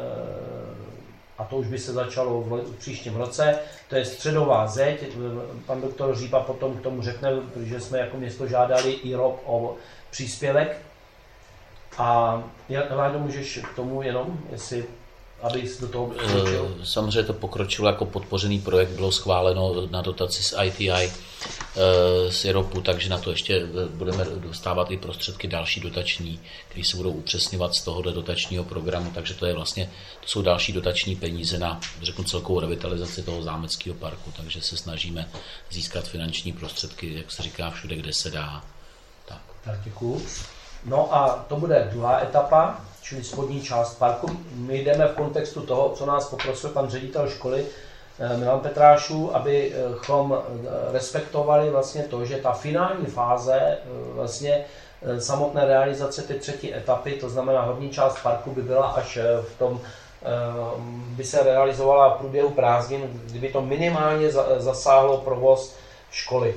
a to už by se začalo v, v příštím roce, to je středová zeď. Pan doktor Řípa potom k tomu řekne, protože jsme jako město žádali I R O P o příspěvek. A jak Láďo, můžeš k tomu jenom, jestli aby do toho pokročil? Samozřejmě to pokročilo jako podpořený projekt, bylo schváleno na dotaci z I T I z Europu, takže na to ještě budeme dostávat i prostředky další dotační, které se budou upřesňovat z tohoto dotačního programu, takže to je vlastně, to jsou další dotační peníze na, řeknu, celkovou revitalizaci toho zámeckého parku, takže se snažíme získat finanční prostředky, jak se říká, všude, kde se dá. Tak, tak děkuju. No a to bude druhá etapa, čili spodní část parku. My jdeme v kontextu toho, co nás poprosil pan ředitel školy Milan Petrášů, abychom respektovali vlastně to, že ta finální fáze vlastně samotné realizace té třetí etapy, to znamená horní část parku, by byla až v tom, by se realizovala v průběhu prázdnin, kdyby to minimálně zasáhlo provoz školy.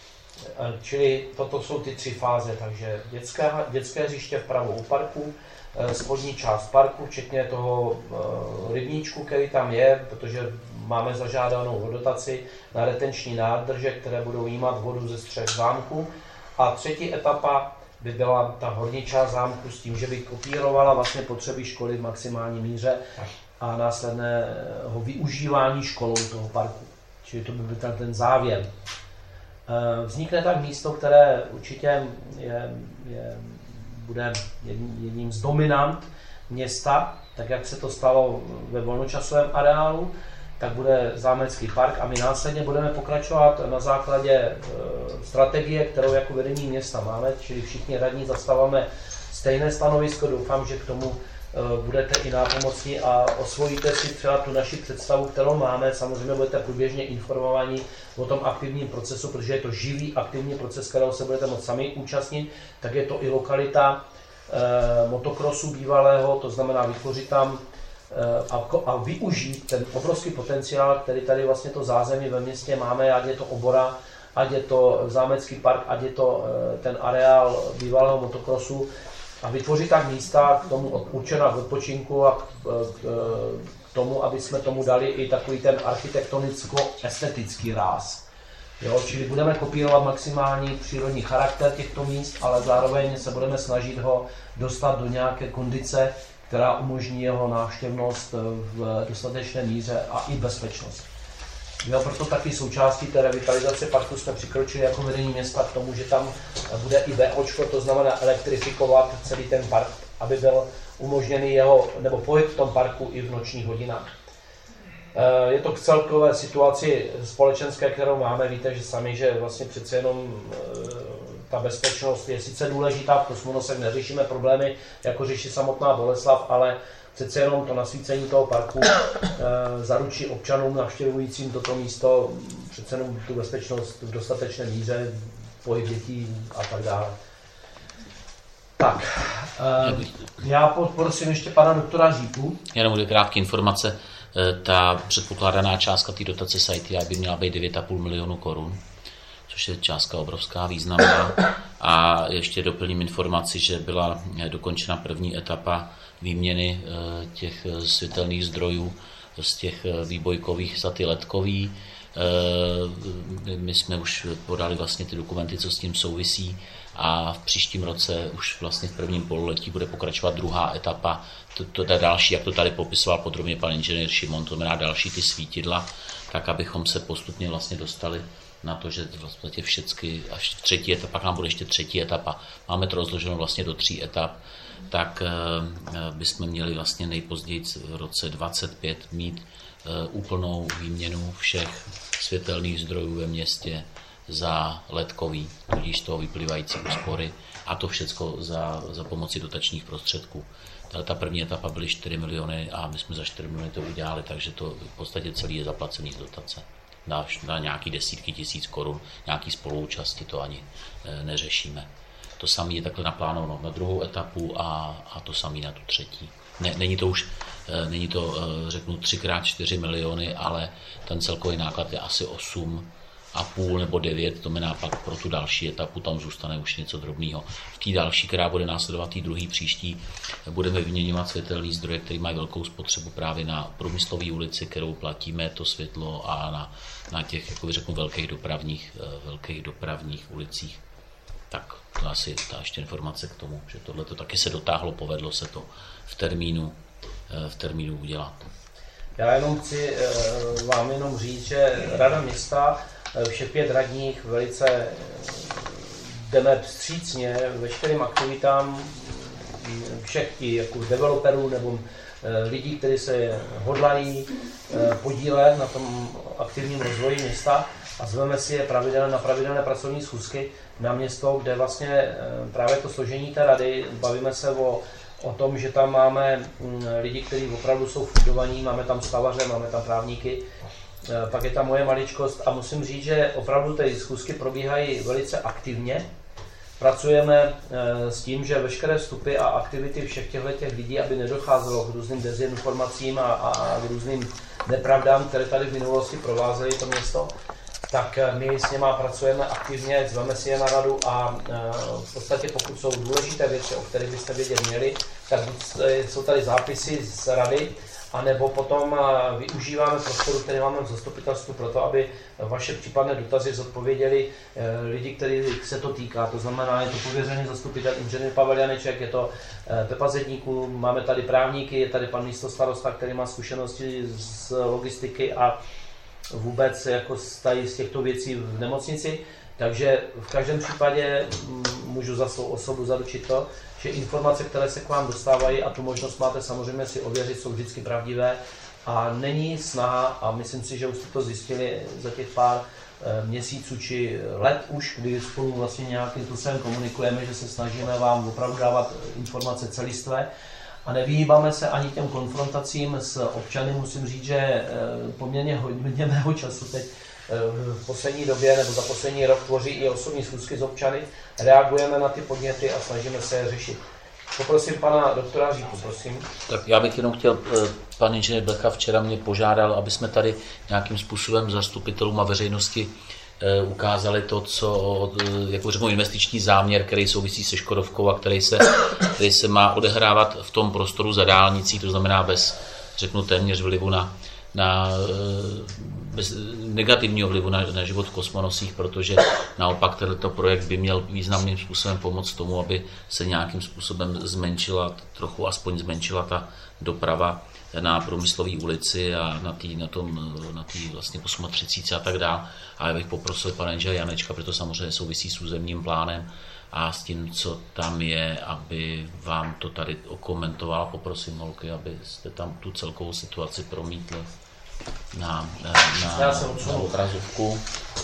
Čili toto jsou ty tři fáze, takže dětské, dětské hřiště vpravo u parku, spodní část parku, včetně toho rybníčku, který tam je, protože máme zažádanou dotaci na retenční nádrže, které budou jímat vodu ze střech zámku. A třetí etapa by byla ta horní část zámku s tím, že by kopírovala vlastně potřeby školy v maximální míře a následného využívání školou toho parku. Čili to by byl ten, ten závěr. Vznikne tak místo, které určitě je, je, bude jedním z dominant města, tak jak se to stalo ve volnočasovém areálu, tak bude zámecký park a my následně budeme pokračovat na základě e, strategie, kterou jako vedení města máme, čili všichni radní zastáváme stejné stanovisko. Doufám, že k tomu e, budete i nápomocní a osvojíte si třeba tu naši představu, kterou máme. Samozřejmě budete průběžně informovaní o tom aktivním procesu, protože je to živý aktivní proces, kterého se budete moct sami účastnit, tak je to i lokalita e, motokrosu bývalého, to znamená vytvořit tam A, a využít ten obrovský potenciál, který tady vlastně to zázemí ve městě máme, ať je to obora, ať je to zámecký park, ať je to ten areál bývalého motokrosu a vytvořit tak místa k tomu určená k odpočinku a k, k, k tomu, aby jsme tomu dali i takový ten architektonicko-estetický ráz. Jo, čili budeme kopírovat maximální přírodní charakter těchto míst, ale zároveň se budeme snažit ho dostat do nějaké kondice, která umožní jeho návštěvnost v dostatečné míře a i bezpečnost. Jo, proto taky součástí té revitalizace parku jsme přikročili jako vedení města k tomu, že tam bude i VOčko, to znamená elektrifikovat celý ten park, aby byl umožněný jeho, nebo pohyb v tom parku i v nočních hodinách. Je to k celkové situaci společenské, kterou máme, víte, že sami, že vlastně přece jenom ta bezpečnost je sice důležitá, v Kosmonosech neřešíme problémy, jako řeší samotná Boleslav, ale přece jenom to nasvícení toho parku e, zaručí občanům navštěvujícím toto místo přece jenom tu bezpečnost v dostatečné míře, pohyb dětí a tak dále. Tak, e, já poprosím ještě pana doktora Říku. Jenom dvě krátké informace. Ta předpokládaná částka té dotace z I T I by měla být devět a půl milionu korun, což je částka obrovská, významná. A ještě doplním informaci, že byla dokončena první etapa výměny těch světelných zdrojů z těch výbojkových za ty ledkový. My jsme už podali vlastně ty dokumenty, co s tím souvisí a v příštím roce už vlastně v prvním pololetí bude pokračovat druhá etapa, to, to, to další, jak to tady popisoval podrobně pan inženýr Šimon, to znamená další ty svítidla, tak abychom se postupně vlastně dostali na to, že vlastně všechny, až v třetí etapa, pak nám bude ještě třetí etapa, máme to rozloženo vlastně do tří etap, tak bychom měli vlastně nejpozději v roce dvacet pět mít úplnou výměnu všech světelných zdrojů ve městě za ledkový, tudíž z toho vyplývající úspory a to všechno za, za pomoci dotačních prostředků. Ta první etapa byly čtyři miliony a my jsme za čtyři miliony to udělali, takže to v podstatě celý je zaplacený z dotace. Na, na nějaký desítky tisíc korun, nějaký spoluúčasti to ani e, neřešíme. To samé je takhle naplánováno na druhou etapu a, a to samé na tu třetí. Ne, není to už, e, není to, e, řeknu, tři krát čtyři miliony, ale ten celkový náklad je asi osm a půl nebo devět, to znamená pak pro tu další etapu tam zůstane už něco drobného. V té další, která bude následovat tý druhý příští, budeme vyměňovat světelný zdroje, které mají velkou spotřebu právě na Průmyslové ulici, kterou platíme to světlo a na, na těch, jako řeknu, velkých dopravních, velkých dopravních ulicích. Tak to asi ta ještě informace k tomu, že tohle to taky se dotáhlo, povedlo se to v termínu, v termínu udělat. Já jenom chci vám jenom říct, že Rada města, všech pět radních velice jdeme vstřícně veškerým aktivitám všech těch jako developerů nebo lidí, kteří se hodlají podílet na tom aktivním rozvoji města a zveme si je pravidelné, na pravidelné pracovní schůzky na město, kde vlastně právě to složení té rady, bavíme se o, o tom, že tam máme lidi, kteří opravdu jsou fundovaní, máme tam stavaře, máme tam právníky, pak je tam moje maličkost a musím říct, že opravdu ty schůzky probíhají velice aktivně. Pracujeme s tím, že veškeré vstupy a aktivity všech těchto lidí, aby nedocházelo k různým dezinformacím a, a k různým nepravdám, které tady v minulosti provázely to město, tak my s něma pracujeme aktivně, zveme si je na radu a v podstatě pokud jsou důležité věci, o kterých byste vědět měli, tak jsou tady zápisy z rady, anebo potom využíváme prostoru, který máme v zastupitelstvu pro to, aby vaše případné dotazy zodpověděli lidi, kterých se to týká. To znamená, je to pověřený zastupitel inženýr Pavel Janeček, je to Pepa Zedníků, máme tady právníky, je tady pan místostarosta, který má zkušenosti z logistiky a vůbec jako stají z těchto věcí v nemocnici. Takže v každém případě můžu za svou osobu zaručit to, že informace, které se k vám dostávají, a tu možnost máte samozřejmě si ověřit, jsou vždycky pravdivé a není snaha, a myslím si, že už jste to zjistili za těch pár měsíců či let už, kdy spolu vlastně nějakým způsobem komunikujeme, že se snažíme vám opravdu dávat informace celistvé a nevyhýbáme se ani těm konfrontacím s občany. Musím říct, že poměrně hodně mého času teď v poslední době nebo za poslední rok tvoří i osobní schůzky s občany, reagujeme na ty podněty a snažíme se je řešit. Poprosím pana doktora Říku, prosím. Tak já bych jenom chtěl, pan inženýr Blecha včera mě požádal, aby jsme tady nějakým způsobem zastupitelům a veřejnosti ukázali to, co, jako řeknu, investiční záměr, který souvisí se Škodovkou a který se, který se má odehrávat v tom prostoru za dálnicí, to znamená bez, řeknu, téměř vlivu na, na bez negativního vlivu na, na život v Kosmonosích, protože naopak tento projekt by měl významným způsobem pomoct tomu, aby se nějakým způsobem zmenšila, trochu aspoň zmenšila ta doprava na Průmyslové ulici a na té na tom, na tý vlastně třicet osm a tak dále. A já bych poprosil pana inženýra Janečka, protože to samozřejmě souvisí s územním plánem a s tím, co tam je, aby vám to tady okomentoval. Poprosím holky, abyste tam tu celkovou situaci promítli na, na, na, na obrazovku.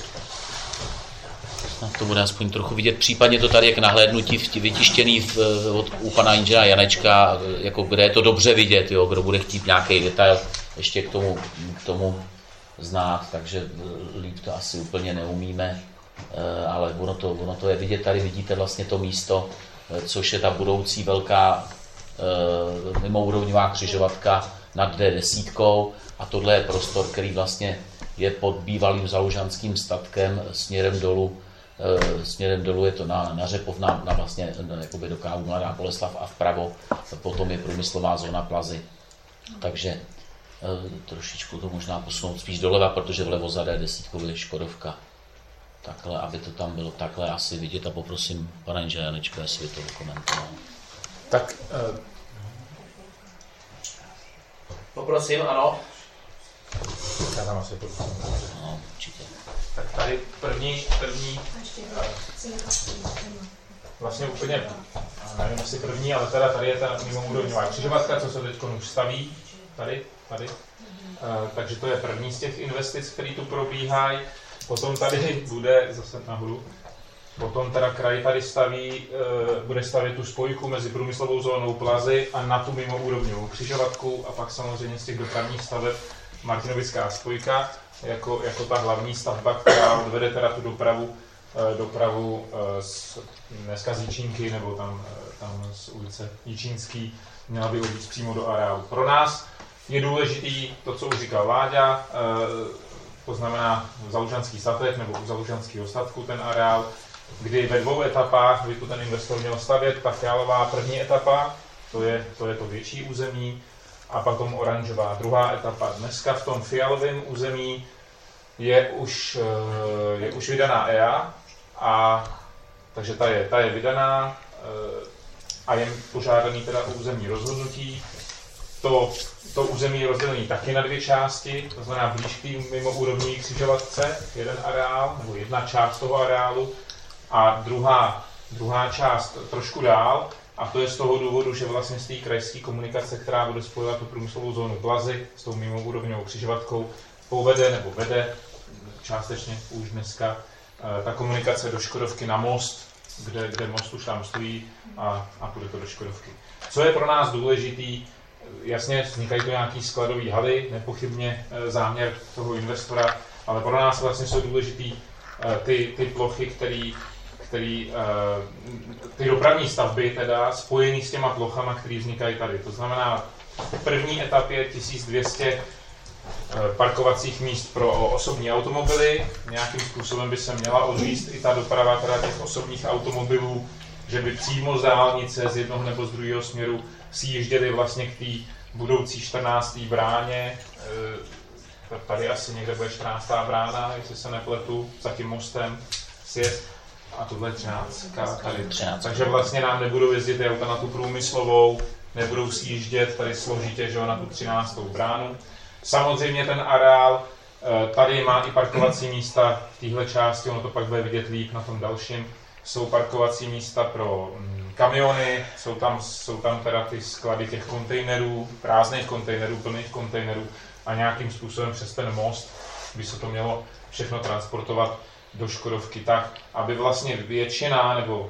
Snad to bude aspoň trochu vidět. Případně to tady je k nahlédnutí vytištěný v, od, u pana inženýra Janečka, jako kde je to dobře vidět, jo, kdo bude chtít nějaký detail ještě k tomu, k tomu znát, takže líp to asi úplně neumíme, ale ono to, ono to je vidět. Tady vidíte vlastně to místo, což je ta budoucí velká mimoúrovňová křižovatka nad D deset. A tohle je prostor, který vlastně je pod bývalým zalužanským statkem směrem dolů. E, směrem dolů je to na, na Řepov, na, na vlastně jakoby do kávu Mladá Boleslav a vpravo potom je průmyslová zóna Plazy. Takže e, trošičku to možná posunout spíš doleva, protože vlevo za D deset je Škodovka. Takhle, aby to tam bylo takhle asi vidět a poprosím pana inženýra Janečka, jestli to komentoval. Tak e, poprosím, ano. Já tam asi prosím. No, určitě. Tak tady první, první, vlastně úplně, nevím jestli první, ale teda tady je ta mimoúrovňová křižovatka, co se teď už staví, tady, tady. Uh, takže to je první z těch investic, které tu probíhají. Potom tady bude, zase nahoru, potom teda kraj tady staví, uh, bude stavět tu spojku mezi průmyslovou zónou Plazy a na tu mimoúrovňovou křižovatku a pak samozřejmě z těch dopravních staveb Martinovická spojka jako, jako ta hlavní stavba, která odvede teda tu dopravu, dopravu z, dneska z Jičínky nebo tam, tam z ulice Jičínský, měla by odjít přímo do areálu. Pro nás je důležitý to, co už říkal Láďa, to znamená Zalužanský statek nebo u Zalužanského statku ten areál, kdy ve dvou etapách by tu ten investor měl stavět. Ta fialová první etapa, to je to, je to větší území, a potom oranžová druhá etapa. Dneska v tom fialovém území je už, je už vydaná E I A a takže ta je, ta je vydaná a je požádaný teda o územní rozhodnutí. To, to území je rozdělené taky na dvě části, to znamená blíž k té mimoúrovňové křižovatce, jeden areál, nebo jedna část toho areálu, a druhá, druhá část trošku dál, a to je z toho důvodu, že vlastně z té krajské komunikace, která bude spojovat tu průmyslovou zónu Plazy s tou mimoúrovňovou křižovatkou, povede nebo vede částečně už dneska ta komunikace do Škodovky na most, kde, kde most už tam stojí, a, a půjde to do Škodovky. Co je pro nás důležitý, jasně vznikají to nějaký skladový haly, nepochybně záměr toho investora, ale pro nás vlastně jsou důležitý ty, ty plochy, který, který, ty dopravní stavby teda spojený s těma plochama, které vznikají tady. To znamená, v první etapě tisíc dvě stě parkovacích míst pro osobní automobily. Nějakým způsobem by se měla odvízt i ta doprava teda těch osobních automobilů, že by přímo z dálnice z jednoho nebo z druhého směru sjížděli vlastně k té budoucí čtrnácté bráně. Tady asi někde bude čtrnáctá brána, jestli se nepletu, za tím mostem sjezd. A tohle je třináctka tady. Takže vlastně nám nebudou jezdit ty auta na tu průmyslovou, nebudou sjíždět tady složitě, že na tu třináctou bránu. Samozřejmě ten areál tady má i parkovací místa v téhle části, ono to pak bude vidět líp na tom dalším. Jsou parkovací místa pro kamiony, jsou tam, jsou tam teda ty sklady těch kontejnerů, prázdných kontejnerů, plných kontejnerů, a nějakým způsobem přes ten most by se to mělo všechno transportovat do Škodovky tak, aby vlastně většina, nebo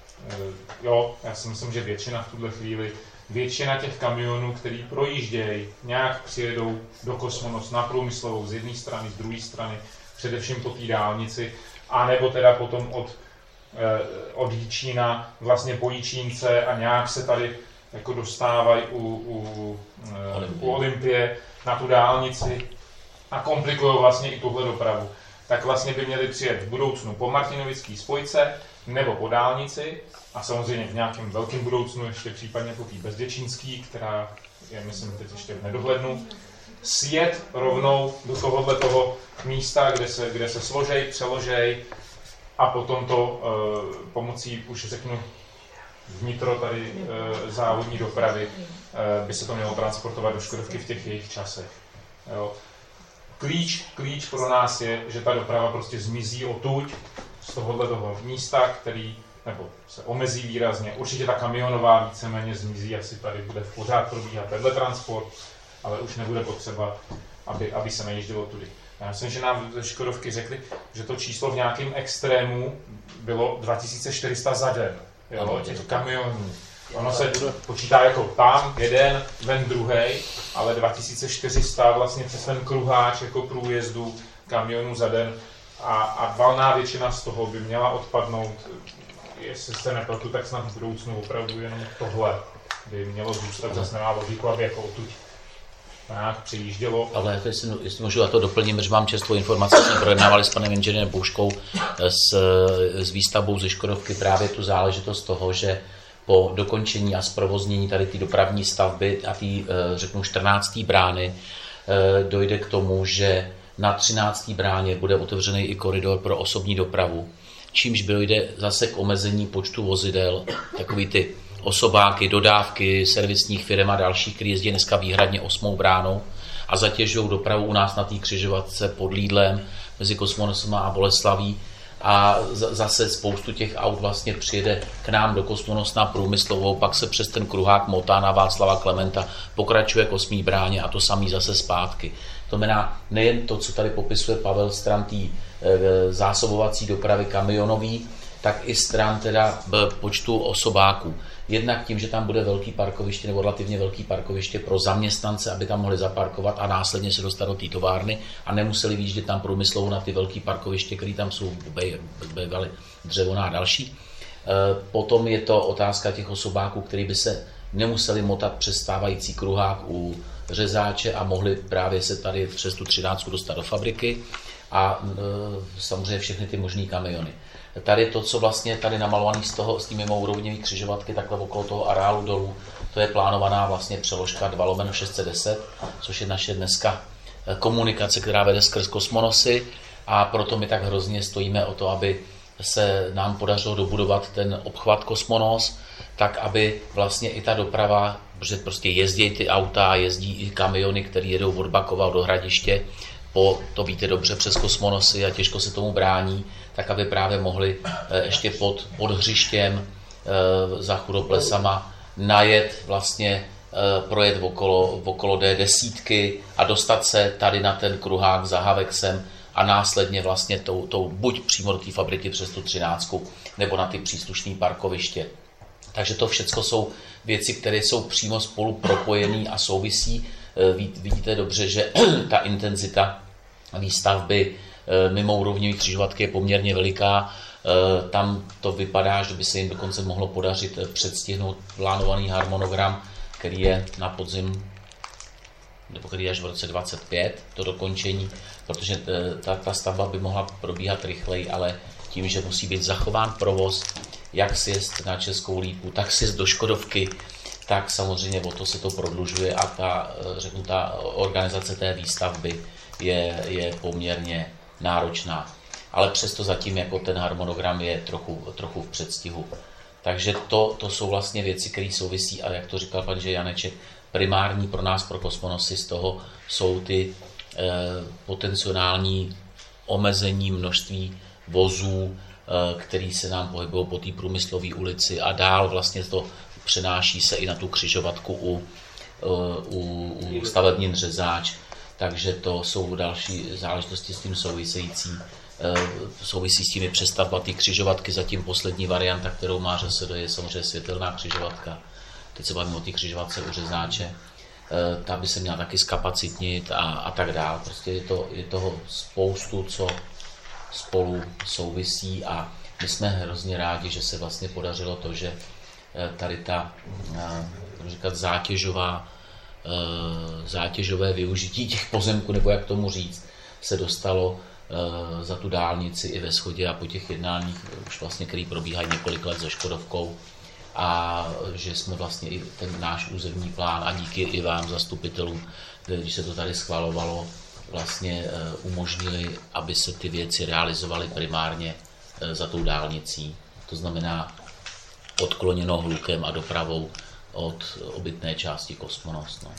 jo, já si myslím, že většina v tuhle chvíli, většina těch kamionů, který projíždějí, nějak přijedou do Kosmonos na průmyslovou z jedné strany, z druhé strany, především po té dálnici, anebo teda potom od, od Jičína vlastně po Jičínce a nějak se tady jako dostávají u, u, u Olympie na tu dálnici a komplikují vlastně i tuhle dopravu. Tak vlastně by měli přijet v budoucnu po Martinovické spojce nebo po dálnici a samozřejmě v nějakém velkém budoucnu ještě případně po té Bezděčínský, která je, myslím, teď ještě v nedohlednu, sjet rovnou do tohohle toho místa, kde se, kde se složej, přeložej a potom to uh, pomocí, už řeknu, vnitro tady uh, závodní dopravy uh, by se to mělo transportovat do Škodovky v těch jejich časech. Jo. Klíč, klíč pro nás je, že ta doprava prostě zmizí odtud, z tohohle toho místa, který nebo se omezí výrazně. Určitě ta kamionová víceméně zmizí, asi tady bude v pořád probíhat tenhle transport, ale už nebude potřeba, aby, aby se nejíždělo tudy. Já myslím, že nám ze Škodovky řekli, že to číslo v nějakém extrému bylo dva tisíce čtyři sta za den, jo, těch kamionů. Ono se počítá jako tam jeden, ven druhej, ale dva tisíce čtyři sta vlastně přes ten kruháč jako průjezdu kamionů za den a, a valná většina z toho by měla odpadnout, jestli se nepletu, tak snad v budoucnu opravdu jenom tohle by mělo zůstat, zase nemá logiku, aby jako odtud nějak přijíždělo. Ale jestli, jestli můžu, já to doplním, že mám čerstvou informaci, jsme projednávali s panem inženýrem Bouškou s, s výstavbou ze Škodovky právě tu záležitost toho, že po dokončení a zprovoznění tady ty dopravní stavby a ty, řeknu, čtrnácté brány dojde k tomu, že na třinácté bráně bude otevřený i koridor pro osobní dopravu, čímž dojde zase k omezení počtu vozidel, takový ty osobáky, dodávky servisních firm a dalších, které jezdí dneska výhradně osmou bránou a zatěžují dopravu u nás na té křižovatce pod Lídlem mezi Kosmonosem a Boleslaví. A zase spoustu těch aut vlastně přijede k nám do Kosmonos na průmyslovou, pak se přes ten kruhák motá na Václava Klementa, pokračuje k osmý bráně a to samý zase zpátky. To znamená nejen to, co tady popisuje Pavel stran té e, zásobovací dopravy kamionový, tak i stran teda počtu osobáků. Jednak tím, že tam bude velký parkoviště nebo relativně velký parkoviště pro zaměstnance, aby tam mohli zaparkovat a následně se dostat do té továrny a nemuseli výjíždět tam průmyslovou na ty velké parkoviště, které tam jsou bývaly Dřevoná a další. Potom je to otázka těch osobáků, který by se nemuseli motat přes stávající kruhák u řezáče a mohli právě se tady přes tu třináctku dostat do fabriky a samozřejmě všechny ty možný kamiony. Tady to, co vlastně tady namalovaný z toho, s tím mimoúrovňový křižovatky takhle okolo toho areálu dolů, to je plánovaná vlastně přeložka dva lomeno šest set deset, což je naše dneska komunikace, která vede skrz Kosmonosy a proto my tak hrozně stojíme o to, aby se nám podařilo dobudovat ten obchvat Kosmonos, tak aby vlastně i ta doprava, protože prostě jezdí ty auta, jezdí i kamiony, které jedou od Bakova do Hradiště, po, to víte dobře, přes Kosmonosy a těžko se tomu brání, tak aby právě mohli ještě pod, pod hřištěm za Chudoplesama najet vlastně, projet okolo, okolo D desítky a dostat se tady na ten kruhák za Havexem a následně vlastně tou, tou buď přímo do té fabriky přes tu třináctku nebo na ty příslušné parkoviště. Takže to všechno jsou věci, které jsou přímo spolu propojené a souvisí. Vidíte dobře, že ta intenzita výstavby mimo úrovňové křižovatky je poměrně veliká. Tam to vypadá, že by se jim dokonce mohlo podařit předstihnout plánovaný harmonogram, který je na podzim, nebo který je až v roce dvacet pět, to dokončení, protože ta, ta stavba by mohla probíhat rychleji, ale tím, že musí být zachován provoz, jak sjezd na Českou Lípu, tak sjezd do Škodovky, tak samozřejmě o to se to prodlužuje a ta, řeknu, ta organizace té výstavby je, je poměrně náročná. Ale přesto zatím jako ten harmonogram je trochu, trochu v předstihu. Takže to, to jsou vlastně věci, které souvisí a jak to říkal pan Janeček, primární pro nás, pro Kosmonosy z toho jsou ty eh, potenciální omezení množství vozů, eh, který se nám pohybují po té Průmyslové ulici a dál vlastně to přenáší se i na tu křižovatku u, u, u stavební řezáč, takže to jsou další záležitosti s tím související. Souvisí s tím přestavba té křižovatky, zatím poslední varianta, kterou má ŘSD, je samozřejmě světelná křižovatka. Teď se bavíme o té křižovatce u řezáče. Ta by se měla taky zkapacitnit a, a tak dále. Prostě je, to, je toho spoustu, co spolu souvisí a my jsme hrozně rádi, že se vlastně podařilo to, že tady ta říkat, zátěžová, zátěžové využití těch pozemků, nebo jak tomu říct, se dostalo za tu dálnici i ve shodě a po těch jednáních, už vlastně, který probíhají několik let se Škodovkou, a že jsme vlastně i ten náš územní plán a díky i vám, zastupitelům, když se to tady schvalovalo, vlastně umožnili, aby se ty věci realizovaly primárně za tou dálnicí. To znamená odkloněno hlukem a dopravou od obytné části Kosmonos. No.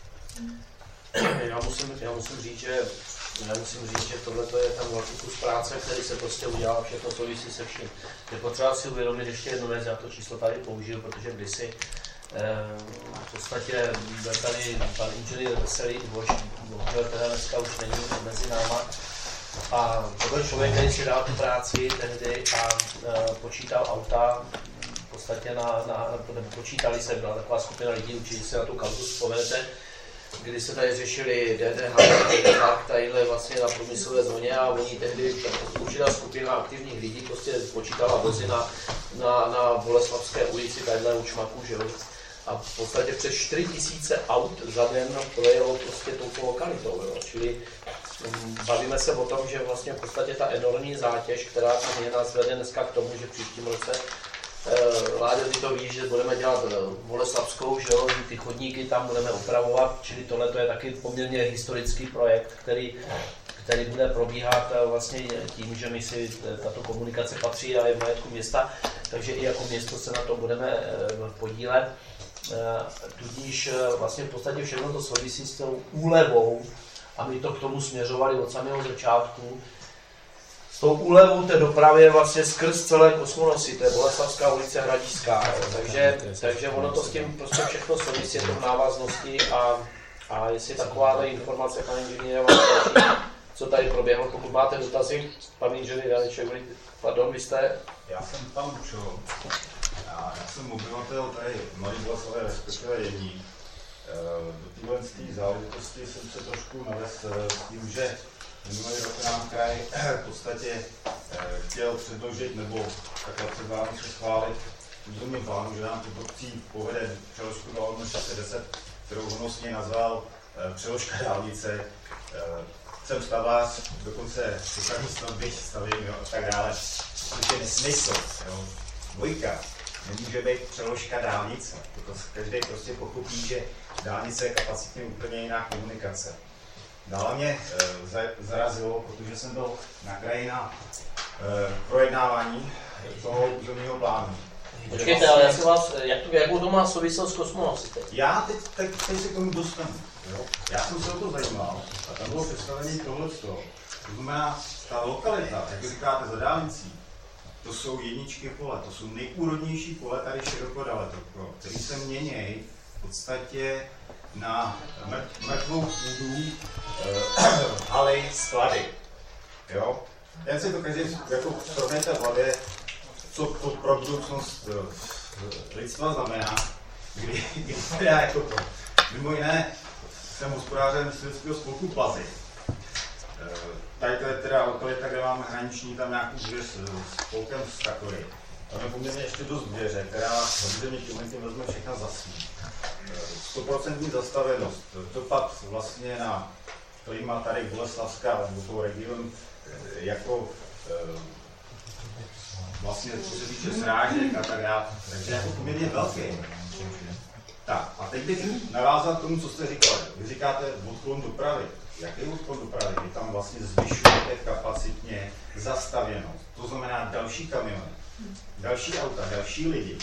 Já musím, já musím říct, že Já musím říct, že tohle je tam velký kus práce, který se prostě udělal, všechno souvisí se vším. Je potřeba si uvědomit ještě jednu věc, já to číslo tady použiju, protože kdysi eh, v podstatě byl tady pan inženýr Veselý Dvoř, bohužel teda dneska už není mezi náma. A to byl člověk, který si dal tu práci tehdy a eh, počítal auta, v podstatě na, na nebo počítali se, byla taková skupina lidí, určitě si na tu kauzu vzpomenete, kdy se tady řešili D D H, tadyhle vlastně na průmyslové zóně a oni tehdy, určitá skupina aktivních lidí prostě počítala vozy na, na, na Boleslavské ulici, tadyhle u Čmaku, že jo. A v podstatě přes čtyři tisíce aut za den projelo prostě touto lokalitou, jo. Čili um, bavíme se o tom, že vlastně v podstatě ta enormní zátěž, která tam je, nás vede dneska k tomu, že příštím roce Láďo, ty to víš, že budeme dělat Boleslavskou, že jo, ty chodníky tam budeme opravovat, čili tohle je taky poměrně historický projekt, který, který bude probíhat vlastně tím, že my si tato komunikace patří a je v majetku města, takže i jako město se na to budeme podílet. Tudíž vlastně v podstatě všechno to souvisí s tou úlevou a my to k tomu směřovali od samého začátku. S tou úlevou té dopravy je vlastně skrz celé Kosmonosy, to je Boleslavská ulice Hradišťská, takže, takže ono to s tím prostě všechno souvisí, je to v návaznosti a, a jestli taková informace, pane inženýre, co tady proběhlo, pokud máte dotazy, pan inženýr Janeček, pardon, vy jste? Já jsem tam učil, já, já jsem obyvatel tady Mladé Boleslavi, respektive Jedí. Do téhle záležitosti jsem se trošku navez s tím, že minulý rok nám kraj v podstatě chtěl předložit nebo takhle před Vánoci schválit územní plánu, že nám tu obcí povede přeložku dálnice šest set deset, kterou honosně nazval přeložka dálnice. Jsem stavař, dokonce dopravní stavby stavím a tak dále. To je nesmysl. Jo. Dvojka nemůže být přeložka dálnice. To každý prostě pochopí, že dálnice je kapacitně úplně jiná komunikace. Dále mě e, zarazilo, protože jsem byl na kraji na projednávání toho územního plánu. Počkejte, ale já se vás, jak to, jakou to má souvislost s Kosmonosy? Já teď, teď, teď se k tomu dostanu. Jo? Já jsem se o to zajímal a tam bylo představení tohleto. To znamená, ta lokalita, jak říkáte, za dálnicí, to jsou jedničky pole, to jsou nejúrodnější pole tady široko daleko, který se mění v podstatě na mrtvou půdu, e, haly, sklady. Jo? Jen si to každý jako srovnejte v hlavě, co to pro budoucnost lidstva znamená, kdy, kdy já jako to. Mimo jiné jsem hospodářem Myslivského spolku Plazy. Tady to je teda lokalita, kde máme hraniční tam nějakou dvě s spolkem Stakory. Tam je poměrně ještě dost dvěře, která územní komunity vezme všechna za svý. Stoprocentní zastavenost, dopad vlastně na klima tady Boleslavská, nebo toho regionu, jako vlastně co se týče srážek a tak dále, takže jako poměrně velký. Tak a teď bych navázal k tomu, co jste říkali. Vy říkáte odklon dopravy. Jaký odklon dopravy? Vy tam vlastně zvyšujete kapacitně zastavěnost. To znamená další kamiony, další auta, další lidi.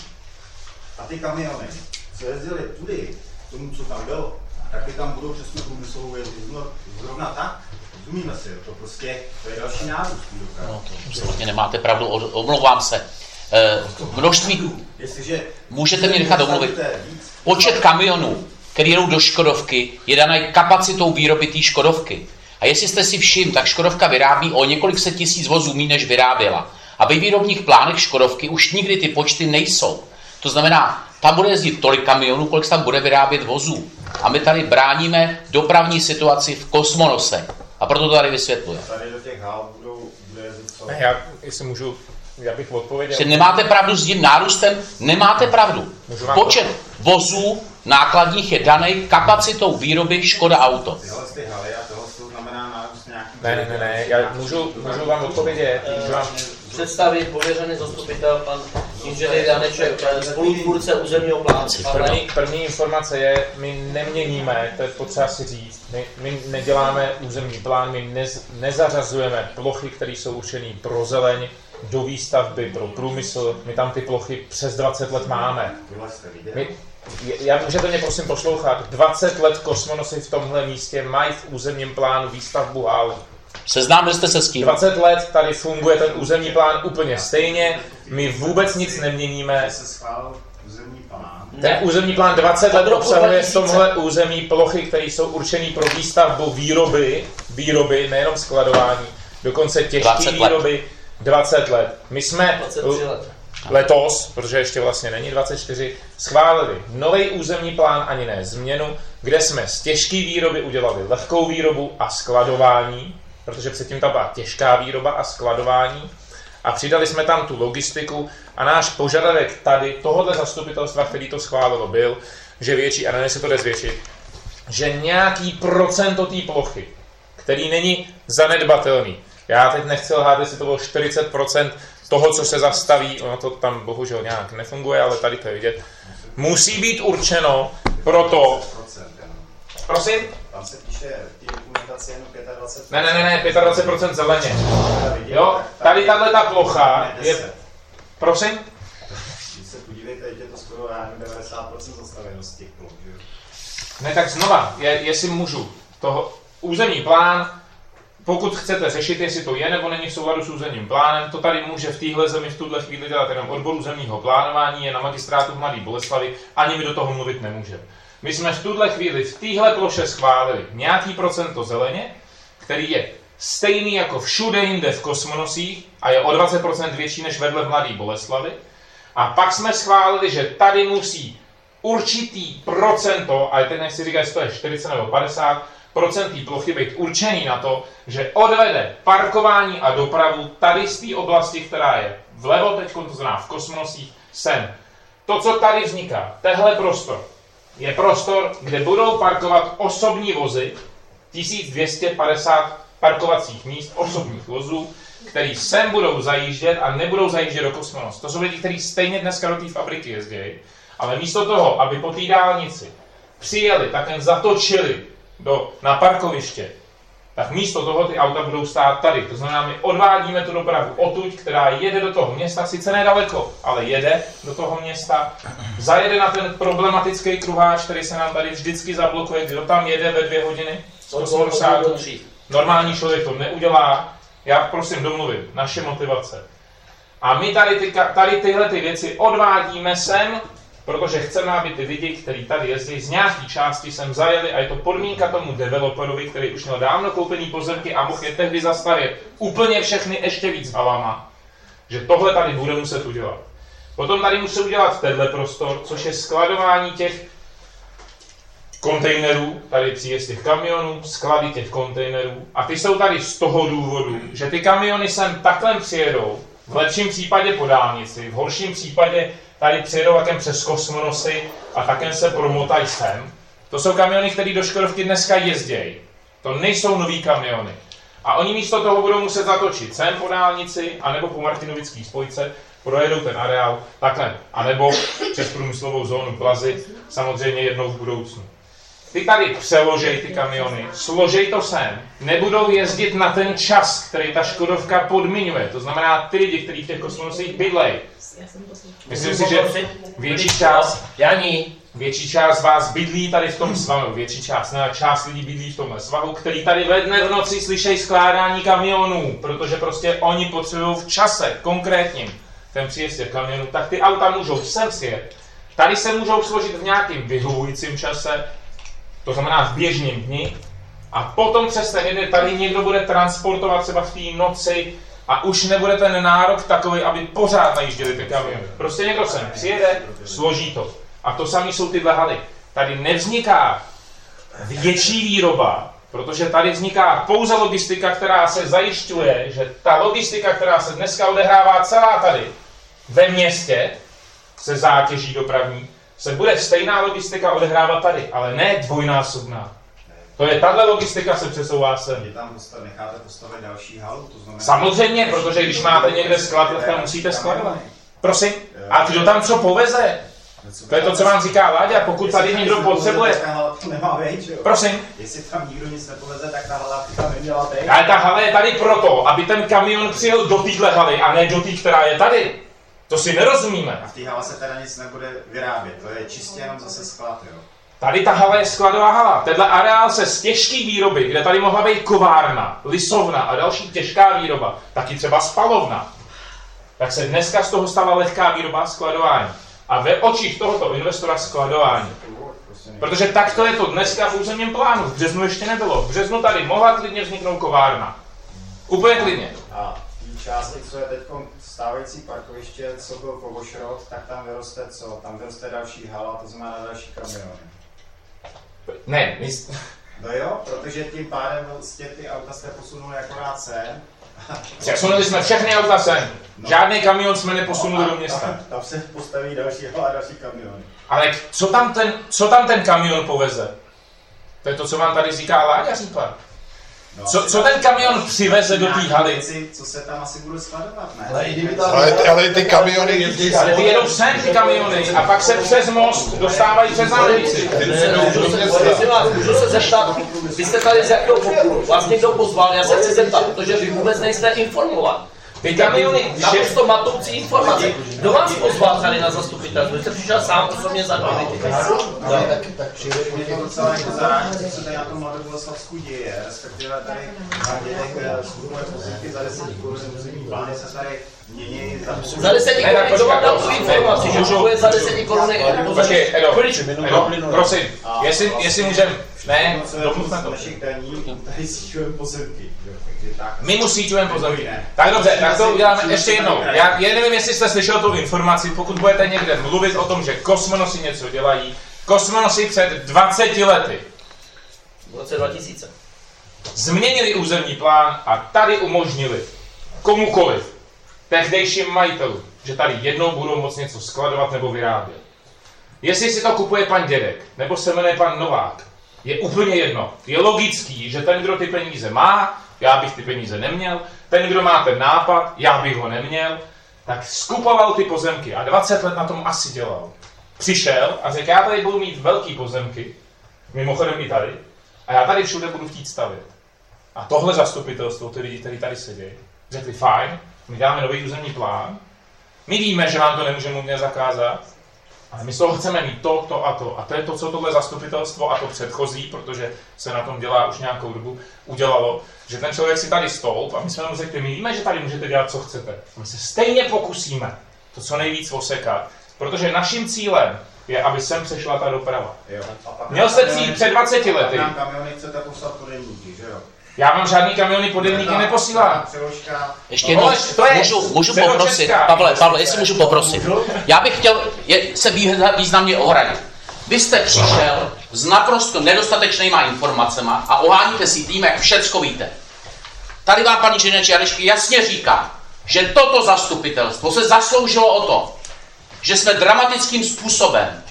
A ty kamiony, co jezdili tudy, tomu, co tam bylo, tak ty tam budou přes tu průmyslovou jezdit zrovna tak. Rozumíme si, to prostě to je další nárůst. No, to absolutně nemáte pravdu, omlouvám se. E, množství, Jestliže můžete mě nechat domluvit. Počet kamionů, který jedou do Škodovky, je daný kapacitou výroby té Škodovky. A jestli jste si všiml, tak Škodovka vyrábí o několik set tisíc vozů méně, než vyráběla. A ve výrobních plánech Škodovky už nikdy ty počty nejsou. To znamená, tam bude jezdit tolik kamionů, kolik tam bude vyrábět vozů. A my tady bráníme dopravní situaci v Kosmonose. A proto to tady vysvětluje. Tady do těch hál budou, bude jezdit co? Ne, já, jestli můžu, já bych odpověděl. Že nemáte pravdu s tím nárůstem, nemáte pravdu. Počet vozů nákladních je daný kapacitou výroby Škoda Auto. Tyhle z ty haly a tohle to znamená nárůst nějaký... Ne, ne, ne, ne, já můžu, můžu vám odpovědět, můžu vám... Představit pověřený zastupitel, pan inženýr Janeček, spolutvůrce územního plánu. První, první informace je, my neměníme, to je potřeba si říct, my, my neděláme územní plán, my nez, nezařazujeme plochy, které jsou určené pro zeleň, do výstavby, pro průmysl, my tam ty plochy přes dvacet let máme. My, já, můžete mě prosím poslouchat, dvacet let Kosmonosy v tomhle místě mají v územním plánu výstavbu hal. Seznámili jste se s tím? dvacet let tady funguje ten územní plán úplně stejně, my vůbec nic neměníme. Se schválil územní plán. Ten územní plán dvacet let obsahuje v tomhle území plochy, které jsou určené pro výstavbu výroby, výroby, nejenom skladování, dokonce těžké výroby, dvacet let. My jsme letos, protože ještě vlastně není dvacet čtyři, schválili nový územní plán, ani ne změnu, kde jsme z těžké výroby udělali lehkou výrobu a skladování, protože předtím tam byla těžká výroba a skladování, a přidali jsme tam tu logistiku a náš požadavek tady, tohohle zastupitelstva, který to schválilo, byl, že větší, a ne se to jde zvětšit, že nějaký procento té plochy, který není zanedbatelný, já teď nechci lhát, jestli to bylo čtyřicet procent toho, co se zastaví, ono to tam bohužel nějak nefunguje, ale tady to je vidět, musí být určeno pro to... Prosím? Tam se píše v té dokumentaci jen dvacet pět procent. Ne, ne, ne, ne, dvacet pět procent zeleně. Jo, tady tahle ta plocha je... Prosím? Když se podívejte, je to skoro devadesát procent zastavenost těch ploch, že? Ne, tak znova, je, jestli můžu, toho územní plán, pokud chcete řešit, jestli to je nebo není v souladu s územním plánem, to tady může v téhle zemi v tuhle chvíli dělat jenom odbor územního plánování, je na magistrátu v Mladé Boleslavi, ani my do toho mluvit nemůžeme. My jsme v tuhle chvíli v téhle ploše schválili nějaký procento zeleně, který je stejný jako všude jinde v Kosmonosích a je o dvacet procent větší než vedle v Mladé Boleslavi. A pak jsme schválili, že tady musí určitý procento, ale teď nechci říkat, jestli to je čtyřicet nebo padesát procent té plochy být určený na to, že odvede parkování a dopravu tady z té oblasti, která je vlevo teď, to znamená v Kosmonosích, sem. To, co tady vzniká, tehle prostor, je prostor, kde budou parkovat osobní vozy, tisíc dvě stě padesát parkovacích míst osobních vozů, který sem budou zajíždět a nebudou zajíždět do Kosmonos. To jsou lidi, kteří stejně dneska do té fabriky jezdí, ale místo toho, aby po té dálnici přijeli, tak jen zatočili do, na parkoviště, tak místo toho ty auta budou stát tady. To znamená, my odvádíme tu dopravu odtud, která jede do toho města, sice nedaleko, ale jede do toho města, zajede na ten problematický kruháč, který se nám tady vždycky zablokuje, kdo tam jede ve dvě hodiny. Normální člověk to neudělá. Já prosím domluvím, naše motivace. A my tady, ty, tady tyhle ty věci odvádíme sem, protože chceme, aby ty lidi, kteří tady jezdí, z nějaký části sem zajeli a je to podmínka tomu developerovi, který už měl dávno koupený pozemky a mohl je tehdy zastavět úplně všechny ještě víc halama, že tohle tady bude muset udělat. Potom tady musí udělat tenhle prostor, což je skladování těch kontejnerů, tady příjezd těch kamionů, sklady těch kontejnerů. A ty jsou tady z toho důvodu, že ty kamiony sem takhle přijedou, v lepším případě po dálnici, v horším případě tady přijedou takem přes Kosmonosy a také se promotají sem. To jsou kamiony, které do Škodovky dneska jezdějí. To nejsou nový kamiony. A oni místo toho budou muset zatočit sem po dálnici, anebo po Martinovický spojce, projedou ten areál takhle, anebo přes průmyslovou zónu Plazy, samozřejmě jednou v budoucnu. Ty tady přeložej ty kamiony, složej to sem, nebudou jezdit na ten čas, který ta Škodovka podmiňuje. To znamená ty lidi, kteří v těch Kosmonosích bydlej. Myslím si, že větší část, Janí, větší část vás bydlí tady v tom svahu, větší část, ne, část lidí bydlí v tomhle svahu, který tady ve dne v noci slyšejí skládání kamionů, protože prostě oni potřebují v čase konkrétním ten příjezd těch kamionů, tak ty auta můžou sem sjet. Tady se můžou složit v nějakým vyhovujícím čase, to znamená v běžném dni, a potom přes ten jeden tady někdo bude transportovat třeba v té noci a už nebude ten nárok takový, aby pořád najížděli ty kamiony. Prostě někdo sem přijede, složí to. A to samé jsou tyhle haly. Tady nevzniká větší výroba, protože tady vzniká pouze logistika, která se zajišťuje, že ta logistika, která se dneska odehrává celá tady ve městě, se zátěží dopravní, se bude stejná logistika odehrávat tady, ale ne dvojnásobná. To je, tahle logistika se přesouvá sem. Vy tam postav, necháte postavit další halu? To znamená... Samozřejmě, protože když máte někde sklad, tak tam musíte skladovat. Prosím, a kdo tam co poveze? To je to, co vám říká Láďa, pokud tady někdo potřebuje... Prosím. Jestli tam nikdo nic nepoveze, tak ta hala tam neměla být. Ale ta hala je tady proto, aby ten kamion přijel do téhle haly a ne do té, která je tady. To si nerozumíme. A v té hale se teda nic nebude vyrábět, to je čistě jenom zase sklad, jo? Tady ta hala je skladová hala. Tenhle areál se z těžké výroby, kde tady mohla být kovárna, lisovna a další těžká výroba, taky třeba spalovna, tak se dneska z toho stala lehká výroba, skladování. A ve očích tohoto investora skladování. Protože takto je to dneska v územním plánu. V březnu ještě nebylo. V březnu tady mohla klidně vzniknout kovárna. Úplně klidně. A té části, co je teď stávající parkoviště, co byl Pobošrod, tak tam vyroste co? Tam vyroste další hala, to znamená další kamiony. Ne, my... No jo, protože tím pádem vlastně ty auta jste posunuli akorát sem. Přesunuli jsme všechny auta sem. No. Žádný kamion jsme neposunuli no, do města. Tam, tam se postaví další hala a další kamiony. Ale co tam ten, co tam ten kamion poveze? To je to, co vám tady říká Láďa říká. No, co, co ten kamion přiveze do té haly? Věci, co se tam asi bude skladovat, ne? Ale, ale, ty, ale ty kamiony jezdí... Ale ty jedou sem ty kamiony a pak se přes most dostávají přes dálnici. Můžu se zeptat, vy jste tady z jakého populu? Vás někdo pozval, já se chci zeptat, protože vy vůbec nejste informovat. Ty kamiony, naprosto matoucí informace. Kdo vás pozval tady na zastupitelstvu? Vy jste přišel sám osobně za mnou. Mě to docela jako zaráží, co se tady na tom Mladoboleslavsku děje, respektive tady na dědek skupuje pozemky za deset korun, územní plány se tady mění. Za deset korun, kdo vám dal tu informaci, že kupuje za deset korun pozemky? Edo, prosím, jestli můžeme, ne, domluvme to. Našich daní tady síťujeme pozemky. My mu síťujeme pozemky. Tak dobře, tak to uděláme ještě jednou. Já, já nevím, jestli jste slyšel tu informaci, pokud budete někde mluvit o tom, že Kosmonosy něco dělají. Kosmonosy před dvaceti lety v roce dva tisíce změnili územní plán a tady umožnili komukoliv, tehdejším majitelům, že tady jednou budou moct něco skladovat nebo vyrábět. Jestli si to kupuje pan Dědek, nebo se jmenuje pan Novák, je úplně jedno. Je logický, že ten, kdo ty peníze má, já bych ty peníze neměl, ten, kdo má ten nápad, já bych ho neměl, tak skupoval ty pozemky a dvacet let na tom asi dělal. Přišel a řekl, já tady budu mít velký pozemky, mimochodem i tady, a já tady všude budu chtít stavět. a tohle zastupitelstvo, ty lidi, kteří tady sedí, řekli fajn, my dáme nový územní plán, my víme, že vám to nemůžeme úplně zakázat, ale my z toho chceme mít to, to a to. A to je to, co tohle zastupitelstvo a to předchozí, protože se na tom dělá už nějakou dobu, udělalo, že ten člověk si tady stoup a my jsme mu řekli, my víme, že tady můžete dělat, co chcete. My se stejně pokusíme to co nejvíc osekat, protože naším cílem je, aby sem přešla ta doprava. Jo. Měl jste cíl před dvaceti lety. Na kamiony chcete poslat podjemníky, že jo? Já vám žádný kamiony podjemníky neposílám. Ještě jednou, můžu, můžu poprosit, Pavle, Pavle, jestli můžu poprosit. Já bych chtěl je, se významně ohradit. Vy jste přišel s naprosto nedostatečnýma informacemi a oháníte si tím, jak všecko víte. Tady vám paní Černeč Jarešky jasně říká, že toto zastupitelstvo se zasloužilo o to, že jsme dramatickým způsobem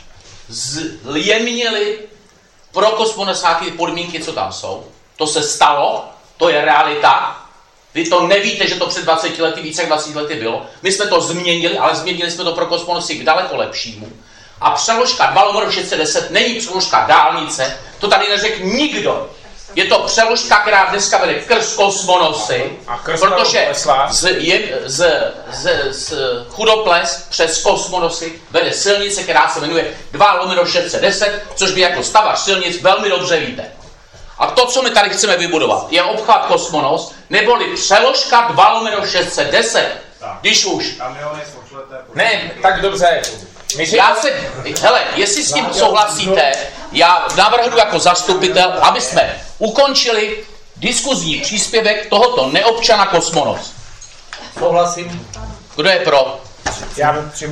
zjemnili pro kosmonesáky podmínky, co tam jsou. To se stalo, to je realita. Vy to nevíte, že to před dvaceti lety, více jak dvaceti lety bylo. My jsme to změnili, ale změnili jsme to pro kosmonosy k daleko lepšímu. A přeložka dva lomeno šest set deset není přeložka dálnice, to tady neřekl nikdo. Je to přeložka, která dneska vede krz kosmonosy, protože z, je, z, z, z Chudoples přes kosmonosy vede silnice, která se jmenuje dva lomeno šest set deset, což vy jako stavař silnic velmi dobře víte. A to, co my tady chceme vybudovat, je obchvat Kosmonos, neboli přeložka dva lomeno šest set deset. Když už. Ne, tak dobře. Já se, hele, jestli s tím souhlasíte, já navrhnu jako zastupitel, aby jsme ukončili diskuzní příspěvek tohoto neobčana Kosmonos. Souhlasím. Kdo je pro? Já,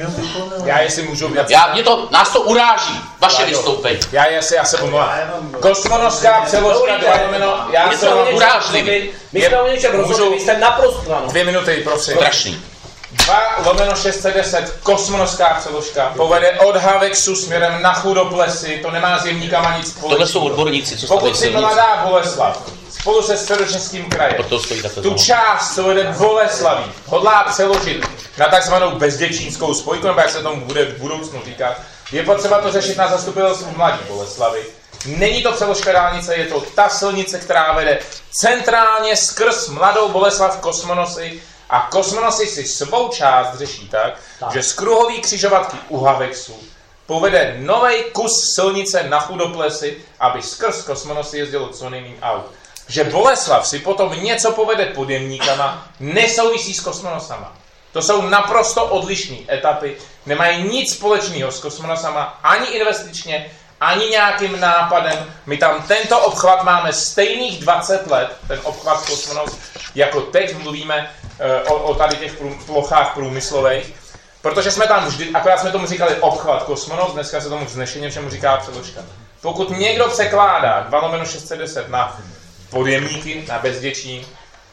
já jestli můžu... Já, mě to, nás to uráží, vaše vystoupení. Já, já, se, já se pomluvám. Kosmonoská přeložka dva lomeno... Já my jsme o urážlivý. My jsme o něčem rozhodli, vy jste naprosto. Dvě minuty, prosím. Strašný. dva lomeno šest set deset kosmonoská přeložka povede od Havexu směrem na Chudoplesy, to nemá s jemníkama nic společného. Tohle jsou odborníci, co pokud si mladá Boleslav spolu se Středočeským krajem tu část, co vede Boleslaví, hodlá přeložit na takzvanou bezděčínskou spojku, nebo jak se tomu bude v budoucnu říkat, je potřeba to řešit na zastupitelstvu Mladí Boleslavy. Není to přeložka dálnice, je to ta silnice, která vede centrálně skrz Mladou Boleslav Kosmonosy. A Kosmonosy si svou část řeší tak, tak, že z kruhový křižovatky u Havexu povede nový kus silnice na Chudoplesy, aby skrz Kosmonosy jezdilo co nejméně aut. Že Boleslav si potom něco povede podjemníkama, nesouvisí s Kosmonosama. To jsou naprosto odlišné etapy, nemají nic společného s Kosmonosama, ani investičně, ani nějakým nápadem. My tam tento obchvat máme stejných dvacet let, ten obchvat Kosmonos, jako teď mluvíme o, o tady těch prů, plochách průmyslových, protože jsme tam vždy, akorát jsme tomu říkali obchvat Kosmonos, dneska se tomu vznešeně všemu říká přeložka. Pokud někdo překládá dva lomeno šest set deset na podjemníky, na Bezděčí,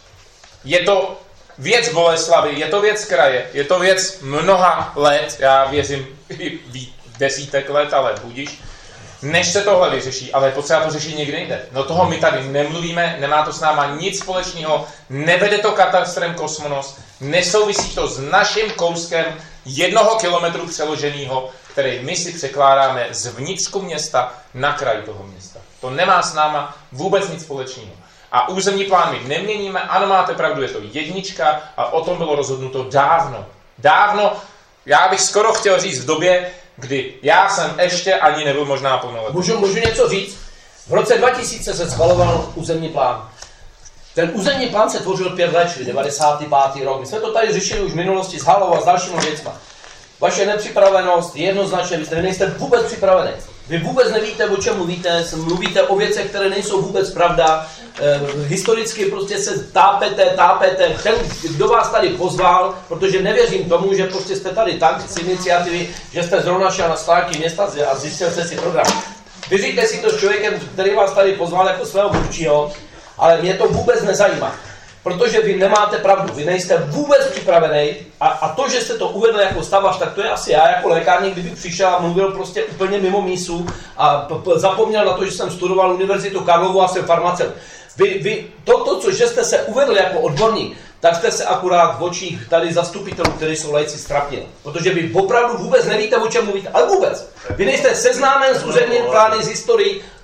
je to věc Boleslavy, je to věc kraje, je to věc mnoha let, já věřím i desítek let, ale budiš, než se tohle vyřeší, ale je potřeba to řešit někde jinde. No toho my tady nemluvíme, nemá to s náma nic společného, nevede to katastrem Kosmonos, nesouvisí to s naším kouskem jednoho kilometru přeloženého, který my si překládáme z vnitřku města na kraj toho města. To nemá s náma vůbec nic společného. A územní plán my neměníme, ano, máte pravdu, je to jednička a o tom bylo rozhodnuto dávno. Dávno, já bych skoro chtěl říct v době, kdy já jsem ještě ani nebyl možná plnoletý. Můžu, můžu něco říct? V roce dva tisíce se schvaloval územní plán. Ten územní plán se tvořil pět let, čili devadesátý pátý rok. My jsme to tady řešili už v minulosti s Halou a s dalšími věcmi. Vaše nepřipravenost je jednoznačně, vy nejste vůbec připravený. Vy vůbec nevíte, o čem mluvíte, mluvíte o věcech, které nejsou vůbec pravda. E, historicky prostě se tápete, tápete. Ten, kdo vás tady pozval, protože nevěřím tomu, že prostě jste tady tak z iniciativy, že jste zrovna šel na stránky města a zjistil jste si program. Vyříďte si to s člověkem, který vás tady pozval jako svého mluvčího, ale mě to vůbec nezajímá. Protože vy nemáte pravdu, vy nejste vůbec připravený a, a to, že jste to uvedl jako stavař, tak to je asi já jako lékárník, kdybych přišel a mluvil prostě úplně mimo mísu a p- p- zapomněl na to, že jsem studoval Univerzitu Karlovu a jsem farmaceut. Vy, vy toto, co že jste se uvedl jako odborník, tak jste se akurát v očích tady zastupitelů, kteří jsou laici, strapnili. Protože vy opravdu vůbec nevíte, o čem mluvíte, ale vůbec. Vy nejste seznámen s územním plány, z historií,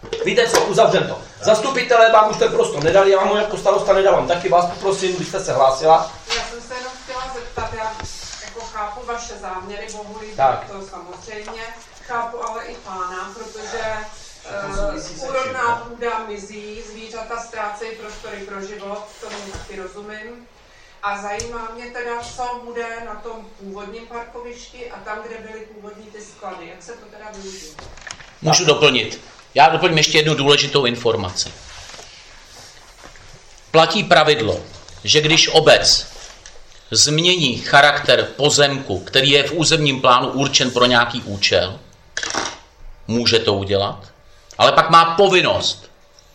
Víte co, uzavřem to. Zastupitelé vám už ten prostor nedali, já vám ho jako starosta nedávám. Taky vás poprosím, byste se hlásila. Já jsem se jenom chtěla zeptat, já jako chápu vaše záměry, mohu líbit to samozřejmě, chápu ale i pána, protože uh, úrodná půda mizí, zvířata ztrácejí prostory pro život, tomu taky rozumím. A zajímá mě teda, co bude na tom původním parkovišti a tam, kde byly původní ty sklady. Jak se to teda využije? Můžu doplnit. Já doplním ještě jednu důležitou informaci. Platí pravidlo, že když obec změní charakter pozemku, který je v územním plánu určen pro nějaký účel, může to udělat, ale pak má povinnost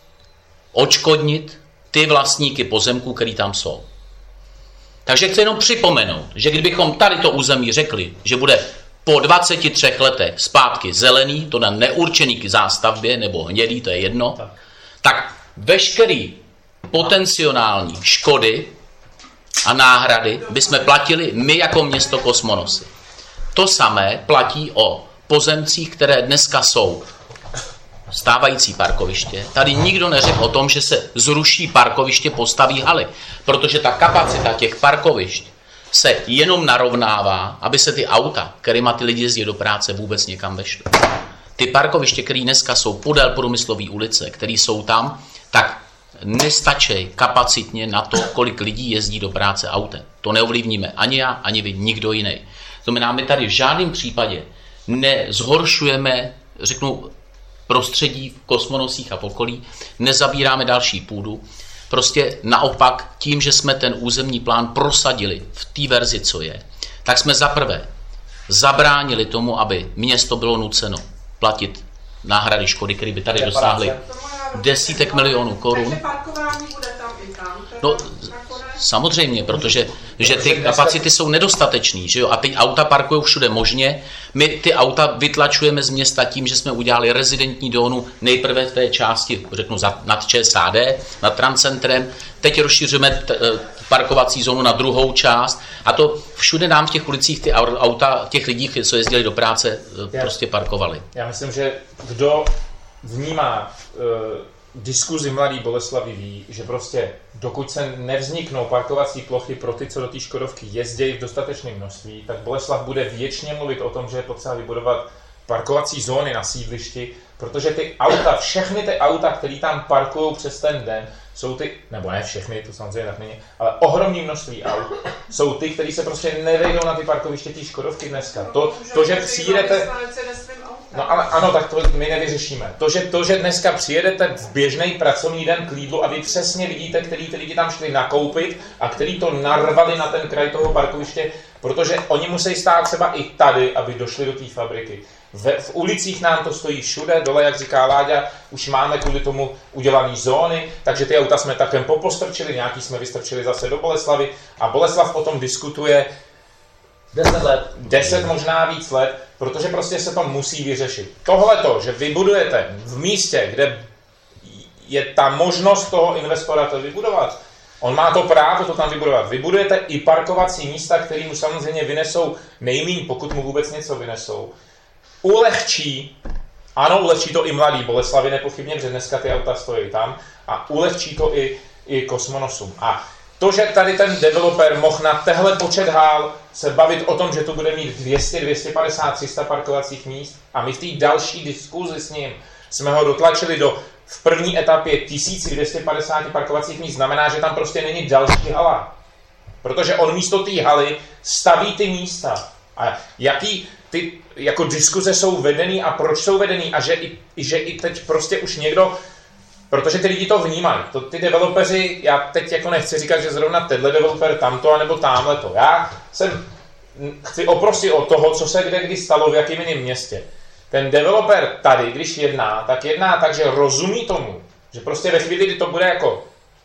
odškodnit ty vlastníky pozemků, který tam jsou. Takže chci jenom připomenout, že kdybychom tady to území řekli, že bude po dvaceti třech letech zpátky zelený, to na neurčený k zástavbě, nebo hnědý, to je jedno, tak, tak veškerý potenciální škody a náhrady bychom platili my jako město Kosmonosy. To samé platí o pozemcích, které dneska jsou stávající parkoviště. Tady nikdo neřekl o tom, že se zruší parkoviště, postaví haly, protože ta kapacita těch parkovišť se jenom narovnává, aby se ty auta, kterýma ty lidi jezdí do práce, vůbec někam vešly. Ty parkoviště, které dneska jsou podél průmyslové ulice, které jsou tam, tak nestačí kapacitně na to, kolik lidí jezdí do práce autem. To neovlivníme ani já, ani vy, nikdo jiný. To znamená, my tady v žádném případě nezhoršujeme, řeknu, prostředí v Kosmonosích a v okolí, nezabíráme další půdu. Prostě naopak tím, že jsme ten územní plán prosadili v té verzi, co je, tak jsme zaprvé zabránili tomu, aby město bylo nuceno platit náhrady škody, které by tady dosáhly desítek milionů korun. Takže parkování bude tam i tam? No, samozřejmě, protože že ty kapacity jsou nedostatečný, že jo? A ty auta parkují všude možně. My ty auta vytlačujeme z města tím, že jsme udělali rezidentní zónu nejprve v té části, řeknu, nad ČSAD, nad Transcentrem. Teď rozšiřujeme t- parkovací zónu na druhou část a to všude nám v těch ulicích ty auta těch lidí, co jezdili do práce, já, prostě parkovali. Já myslím, že kdo vnímá uh, diskuzi Mladý Boleslavy ví, že prostě dokud se nevzniknou parkovací plochy pro ty, co do té Škodovky jezdí v dostatečném množství, tak Boleslav bude věčně mluvit o tom, že je potřeba vybudovat parkovací zóny na sídlišti, protože ty auta, všechny ty auta, které tam parkují přes ten den, jsou ty, nebo ne všechny, to samozřejmě tak není, ale ohromné množství aut, jsou ty, které se prostě nevejdou na ty parkoviště té Škodovky dneska. To, to že přijedete... No ale ano, tak to my nevyřešíme. To že, to, že dneska přijedete v běžný pracovní den k Lidlu a vy přesně vidíte, který ty lidi tam šli nakoupit a který to narvali na ten kraj toho parkoviště, protože oni musí stát třeba i tady, aby došli do té fabriky. V, v ulicích nám to stojí všude, dole, jak říká Láďa, už máme kvůli tomu udělané zóny, takže ty auta jsme takem popostrčili, nějaký jsme vystrčili zase do Boleslavy a Boleslav o tom diskutuje deset let. deset možná víc let, protože prostě se to musí vyřešit. Tohle to, že vybudujete v místě, kde je ta možnost toho investora to vybudovat, on má to právo to tam vybudovat. Vybudujete i parkovací místa, které mu samozřejmě vynesou nejmíň, pokud mu vůbec něco vynesou. Ulehčí, ano, ulehčí to i Mladý Boleslavy nepochybně, protože dneska ty auta stojí tam, a ulehčí to i, i Kosmonosům. A to, že tady ten developer mohl na tehle počet hál se bavit o tom, že tu bude mít dvě stě, dvě stě padesát, tři sta parkovacích míst a my v té další diskuzi s ním jsme ho dotlačili do v první etapě tisíc dvě stě padesát parkovacích míst, znamená, že tam prostě není další hala. Protože on místo té haly staví ty místa. A jaký ty jako diskuze jsou vedený a proč jsou vedený a že i, že i teď prostě už někdo, protože ty lidi to vnímají. To, ty developeři, já teď jako nechci říkat, že zrovna tenhle developer tamto, anebo tamhle to. Já jsem, chci oprosit od toho, co se kde kdy stalo, v jakém jiném městě. Ten developer tady, když jedná, tak jedná tak, že rozumí tomu, že prostě ve chvíli, kdy to bude jako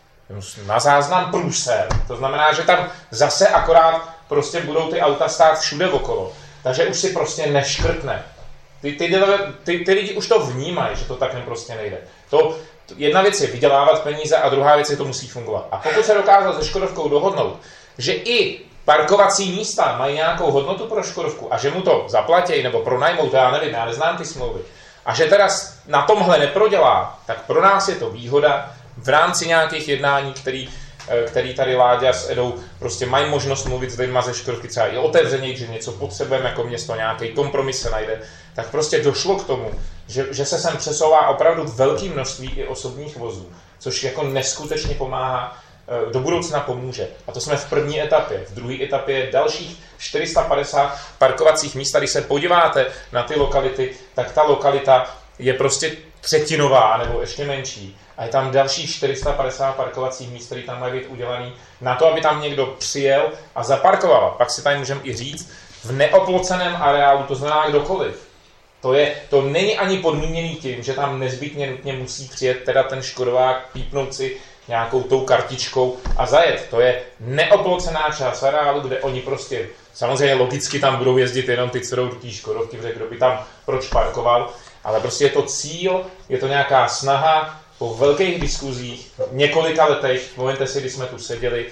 na záznam průser, to znamená, že tam zase akorát prostě budou ty auta stát všude okolo. Takže už si prostě neškrtne. Ty, ty, ty, ty lidi už to vnímají, že to tak prostě nejde. To, jedna věc je vydělávat peníze a druhá věc je, to musí fungovat. A pokud se dokázal se Škodovkou dohodnout, že i parkovací místa mají nějakou hodnotu pro Škodovku a že mu to zaplatí nebo pronajmou, to já nevím, já neznám ty smlouvy, a A že teda na tomhle neprodělá, tak pro nás je to výhoda v rámci nějakých jednání, který, který tady Láďa s Edou prostě mají možnost mluvit s lidma ze Škodovky třeba i otevřeně, že něco potřebujeme jako město, nějaký kompromis se najde, tak prostě došlo k tomu, že, že se sem přesouvá opravdu velké množství i osobních vozů, což jako neskutečně pomáhá, do budoucna pomůže. A to jsme v první etapě. V druhé etapě je dalších čtyři sta padesát parkovacích míst. Když se podíváte na ty lokality, tak ta lokalita je prostě třetinová nebo ještě menší. A je tam dalších čtyři sta padesát parkovacích míst, které tam mají být udělaný na to, aby tam někdo přijel a zaparkoval. Pak si tady můžeme i říct, v neoploceném areálu, to znamená kdokoliv. To, je, to není ani podmíněný tím, že tam nezbytně nutně musí přijet teda ten Škodovák, pípnout si nějakou tou kartičkou a zajet. To je neoplocená část areálu, kde oni prostě, samozřejmě logicky tam budou jezdit jenom ty, co jdou do té Škodovky, protože kdo by tam proč parkoval, ale prostě je to cíl, je to nějaká snaha po velkých diskuzích, několika letech, v momentě si, kdy jsme tu seděli,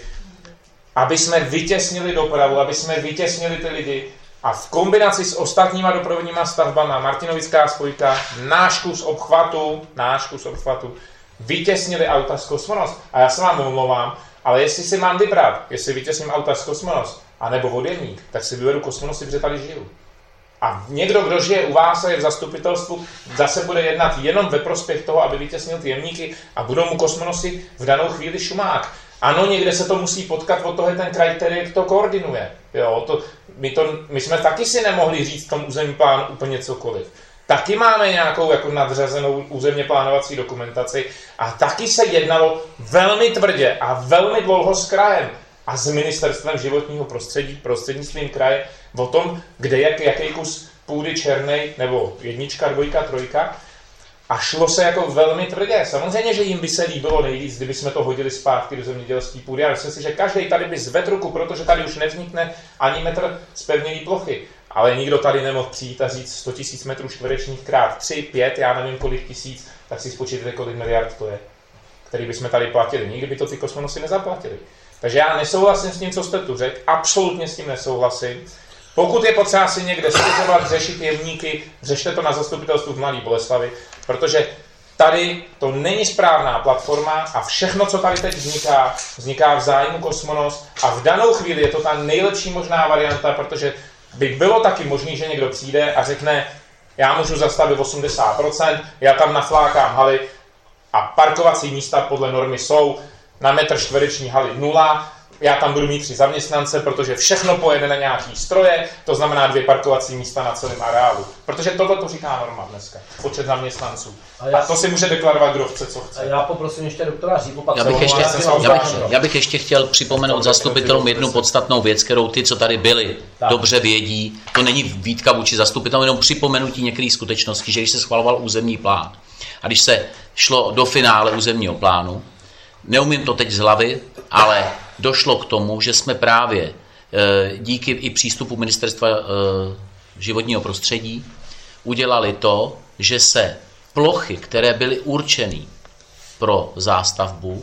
aby jsme vytěsnili dopravu, aby jsme vytěsnili ty lidi a v kombinaci s ostatníma doprovodníma stavbama, Martinovická spojka, náš kus obchvatu, náš kus obchvatu, vytěsnili auta z Kosmonos. A já se vám omlouvám, ale jestli si mám vybrat, jestli vytěsním auta z Kosmonos, anebo Vodevník, tak si vyberu Kosmonosy, protože tady žiju. A někdo, kdo žije u vás a je v zastupitelstvu, zase bude jednat jenom ve prospěch toho, aby vytěsnil ty jemníky a budou mu Kosmonosy v danou chvíli šumák. Ano, někde se to musí potkat, od toho je ten kraj, který to koordinuje. Jo, to, my, to, my jsme taky si nemohli říct v tom územním plánu úplně cokoliv. Taky máme nějakou jako nadřazenou územně plánovací dokumentaci a taky se jednalo velmi tvrdě a velmi dlouho s krajem a s ministerstvem životního prostředí, prostřednictvím kraje o tom, kde jak, jaký kus půdy černej nebo jednička, dvojka, trojka. A šlo se jako velmi tvrdě. Samozřejmě, že jim by se líbilo nejvíc, kdyby jsme to hodili zpátky do zemědělské půdy. A myslím si, že každý tady by zvedl ruku, protože tady už nevznikne ani metr zpevněný plochy. Ale nikdo tady nemohl přijít a říct sto tisíc metrů čtverečních krát tři, pět, já nevím kolik tisíc, tak si spočítejte, kolik miliard to je, který bychom tady platili. Nikdy by to ty Kosmonosy nezaplatili. Takže já nesouhlasím s tím, co jste tu řekl, absolutně s tím nesouhlasím. Pokud je potřeba si někde stěžovat, řešit jemníky, řešte to na zastupitelstvu v Mladé Boleslavi, protože tady to není správná platforma a všechno, co tady teď vzniká, vzniká v zájmu Kosmonos a v danou chvíli je to ta nejlepší možná varianta, protože by bylo taky možné, že někdo přijde a řekne, já můžu zastavit osmdesát procent, já tam naflákám haly a parkovací místa podle normy jsou na metr čtvereční haly nula, já tam budu mít tři zaměstnance, protože všechno pojede na nějaký stroje, to znamená dvě parkovací místa na celém areálu. Protože tohle to říká norma dneska, počet zaměstnanců. A, já, a to si může deklarovat, kdo chce, co chce. A já poprosím ještě doktora Řípu, pak já bych, ještě, já, bych, já bych ještě chtěl připomenout zastupitelům jednu podstatnou věc, kterou ty, co tady byli, tak dobře vědí. To není výtka vůči zastupitelům, jenom připomenutí některých skutečností, že když se schvaloval územní plán a když se šlo do finále územního plánu, neumím to teď z hlavy, ale došlo k tomu, že jsme právě díky i přístupu Ministerstva životního prostředí udělali to, že se plochy, které byly určeny pro zástavbu,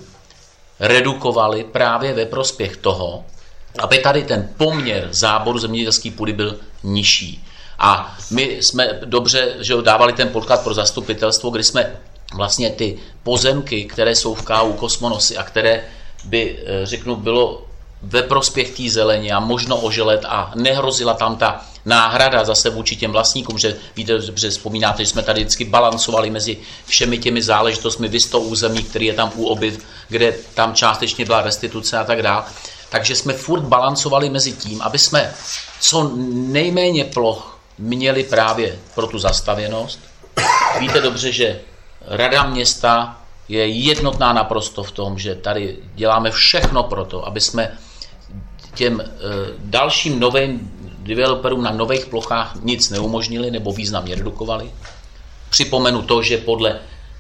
redukovaly právě ve prospěch toho, aby tady ten poměr záboru zemědělské půdy byl nižší. A my jsme dobře, že dávali ten podklad pro zastupitelstvo, kdy jsme vlastně ty pozemky, které jsou v K U Kosmonosy a které by, řeknu, bylo ve prospěch té zeleně a možno oželet a nehrozila tam ta náhrada zase vůči těm vlastníkům, že víte, že vzpomínáte, že jsme tady vždycky balancovali mezi všemi těmi záležitostmi, vy sto území, který je tam u obyv, kde tam částečně byla restituce a tak dále. Takže jsme furt balancovali mezi tím, aby jsme co nejméně ploch měli právě pro tu zastavěnost. Víte dobře, že Rada města je jednotná naprosto v tom, že tady děláme všechno pro to, aby jsme těm e, dalším novým developerům na nových plochách nic neumožnili nebo významně redukovali. Připomenu to, že podle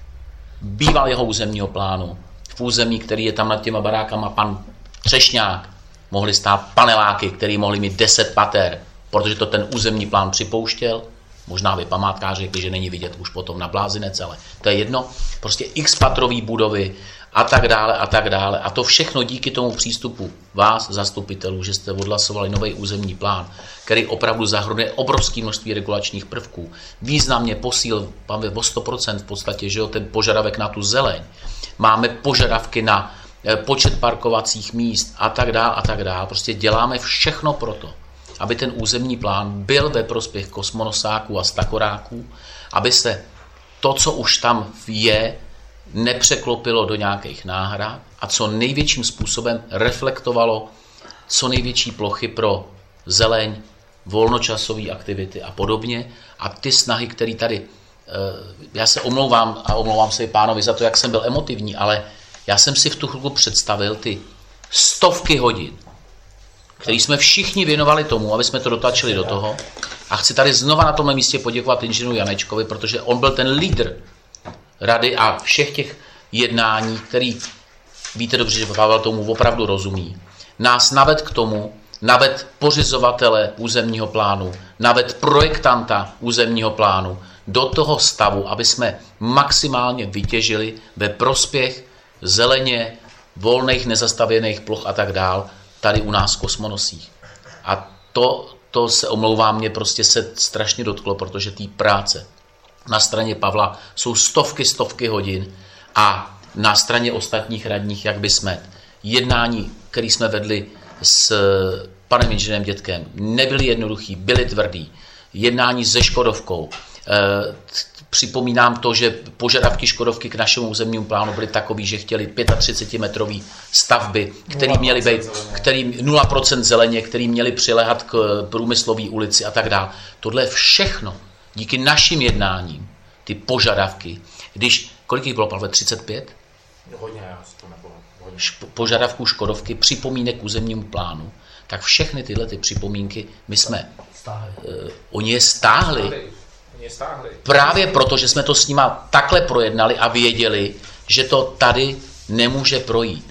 bývalého územního plánu v území, který je tam nad těma barákama, pan Třešňák, mohli stát paneláky, které mohly mít deset pater, protože to ten územní plán připouštěl. Možná by památkáři řekli, že není vidět už potom na Blázinec, ale to je jedno. Prostě x patrový budovy a tak dále a tak dále. A to všechno díky tomu přístupu vás, zastupitelů, že jste odhlasovali nový územní plán, který opravdu zahrnuje obrovské množství regulačních prvků. Významně posíl, máme o sto procent v podstatě, že jo, ten požadavek na tu zeleň. Máme požadavky na počet parkovacích míst a tak dále a tak dále. Prostě děláme všechno proto, aby ten územní plán byl ve prospěch kosmonosáků a stakoráků, aby se to, co už tam je, nepřeklopilo do nějakých náhrad a co největším způsobem reflektovalo co největší plochy pro zeleň, volnočasové aktivity a podobně. A ty snahy, které tady, já se omlouvám a omlouvám se i pánovi za to, jak jsem byl emotivní, ale já jsem si v tu chvilku představil ty stovky hodin, který jsme všichni věnovali tomu, aby jsme to dotačili do toho. A chci tady znova na tomhle místě poděkovat inženýru Janečkovi, protože on byl ten lídr rady a všech těch jednání, který, víte dobře, že Pavel tomu opravdu rozumí, nás naved k tomu, naved pořizovatele územního plánu, naved projektanta územního plánu do toho stavu, aby jsme maximálně vytěžili ve prospěch zeleně, volných, nezastavěných ploch a tak dál, tady u nás v Kosmonosích. A to, to se omlouvá, mě prostě se strašně dotklo, protože té práce na straně Pavla jsou stovky, stovky hodin a na straně ostatních radních, jak by jsme jednání, které jsme vedli s panem inženýrem Dětkem, nebyly jednoduchý, byly tvrdý. Jednání se Škodovkou. E, připomínám to, že požadavky Škodovky k našemu územnímu plánu byly takový, že chtěli třicet pět metrový stavby, který měly být, který nula procent zeleně, který měly přilehat k průmyslové ulici a tak dále. Tohle všechno díky našim jednáním, ty požadavky, když, kolik jich bylo, Pavle, třicet pět? Hodně, já si to nebylo. Požadavků Škodovky, připomínek k územnímu plánu, tak všechny tyhle ty připomínky my jsme, stáhli. Uh, oni je stáhli, Oni je stáhli. Právě proto, že jsme to s nima takhle projednali a věděli, že to tady nemůže projít.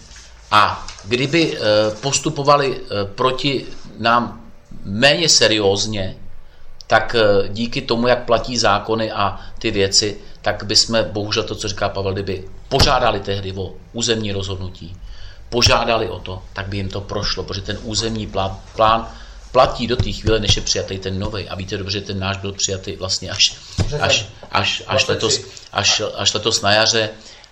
A kdyby uh, postupovali uh, proti nám méně seriózně, tak uh, díky tomu, jak platí zákony a ty věci, tak bychom, bohužel to, co říká Pavel, kdyby požádali tehdy o územní rozhodnutí, požádali o to, tak by jim to prošlo, protože ten územní plán, plán platí do té chvíle, než je přijatý ten novej. A víte dobře, že ten náš byl přijatý vlastně až, až, až, až, letos, až, až letos na jaře.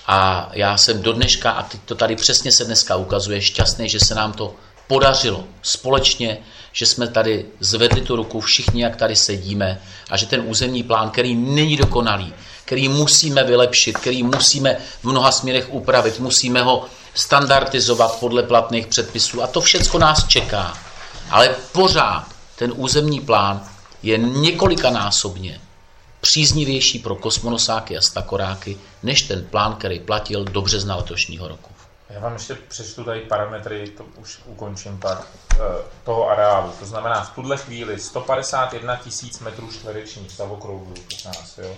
A já jsem do dneška, a to tady přesně se dneska ukazuje, šťastný, že se nám to podařilo společně, že jsme tady zvedli tu ruku všichni, jak tady sedíme, a že ten územní plán, který není dokonalý, který musíme vylepšit, který musíme v mnoha směrech upravit, musíme ho standardizovat podle platných předpisů a to všecko nás čeká. Ale pořád ten územní plán je několikanásobně příznivější pro kosmonosáky a stakoráky, než ten plán, který platil do března letošního roku. Já vám ještě přečtu tady parametry, to už ukončím pak, toho areálu. To znamená v tuhle chvíli sto padesát jedna tisíc metrů čtverečních stavokrouhů, jo.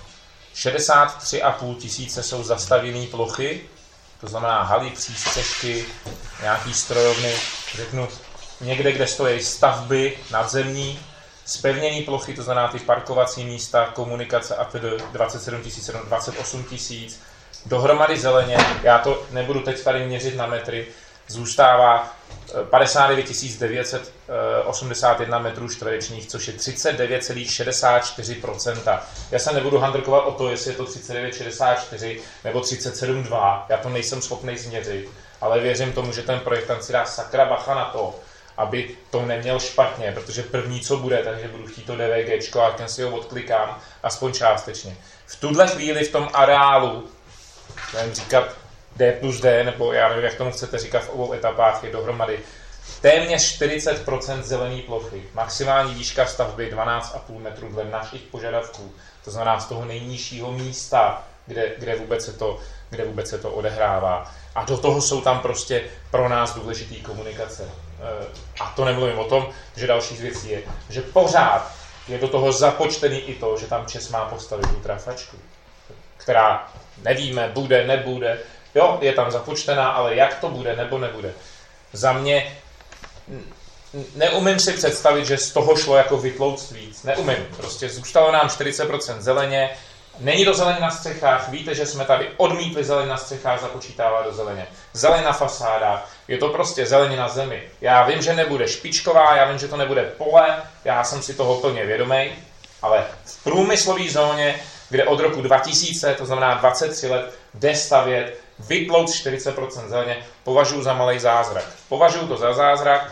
šedesát tři a půl tisíce jsou zastavěné plochy, to znamená haly, přístřešky, nějaký strojovny, řeknu, někde, kde stojí stavby nadzemní, zpevněné plochy, to znamená ty parkovací místa, komunikace a tedy dvacet sedm tisíc, dvacet osm tisíc, dohromady zeleně, já to nebudu teď tady měřit na metry, zůstává padesát devět tisíc devět set osmdesát jedna metrů čtverečních, což je třicet devět celá šedesát čtyři procenta. Já se nebudu handrkovat o to, jestli je to třicet devět celá šedesát čtyři nebo třicet sedm celá dva, já to nejsem schopný změřit, ale věřím tomu, že ten projektant si dá sakra bacha na to, aby to neměl špatně, protože první, co bude, takže budu chtít to DVGčko a ten si ho odklikám, aspoň částečně. V tuhle chvíli v tom areálu, nevím říkat D plus D, nebo já nevím, jak tomu chcete říkat v obou etapách, je dohromady téměř čtyřicet procent zelené plochy. Maximální výška stavby dvanáct a půl metru dle našich požadavků. To znamená z toho nejnižšího místa, kde, kde, vůbec se to, kde vůbec se to odehrává. A do toho jsou tam prostě pro nás důležitý komunikace. A to nemluvím o tom, že další z věcí je, že pořád je do toho započtený i to, že tam ČES má postavit tu trafačku, která nevíme, bude, nebude. Jo, je tam započtená, ale jak to bude nebo nebude. Za mě neumím si představit, že z toho šlo jako vytlouct víc. Neumím. Prostě zůstalo nám čtyřicet procent zeleně. Není to zeleň na střechách. Víte, že jsme tady odmítli zeleň na střechách započítávat do zeleně. Zeleň na fasádách. Je to prostě zeleň na zemi. Já vím, že nebude špičková, já vím, že to nebude pole, já jsem si toho plně vědomý, ale v průmyslové zóně, kde od roku dva tisíce, to znamená dvacet tři let, jde stavět, vytlouct čtyřicet procent zeleně, považuji za malý zázrak. Považuji to za zázrak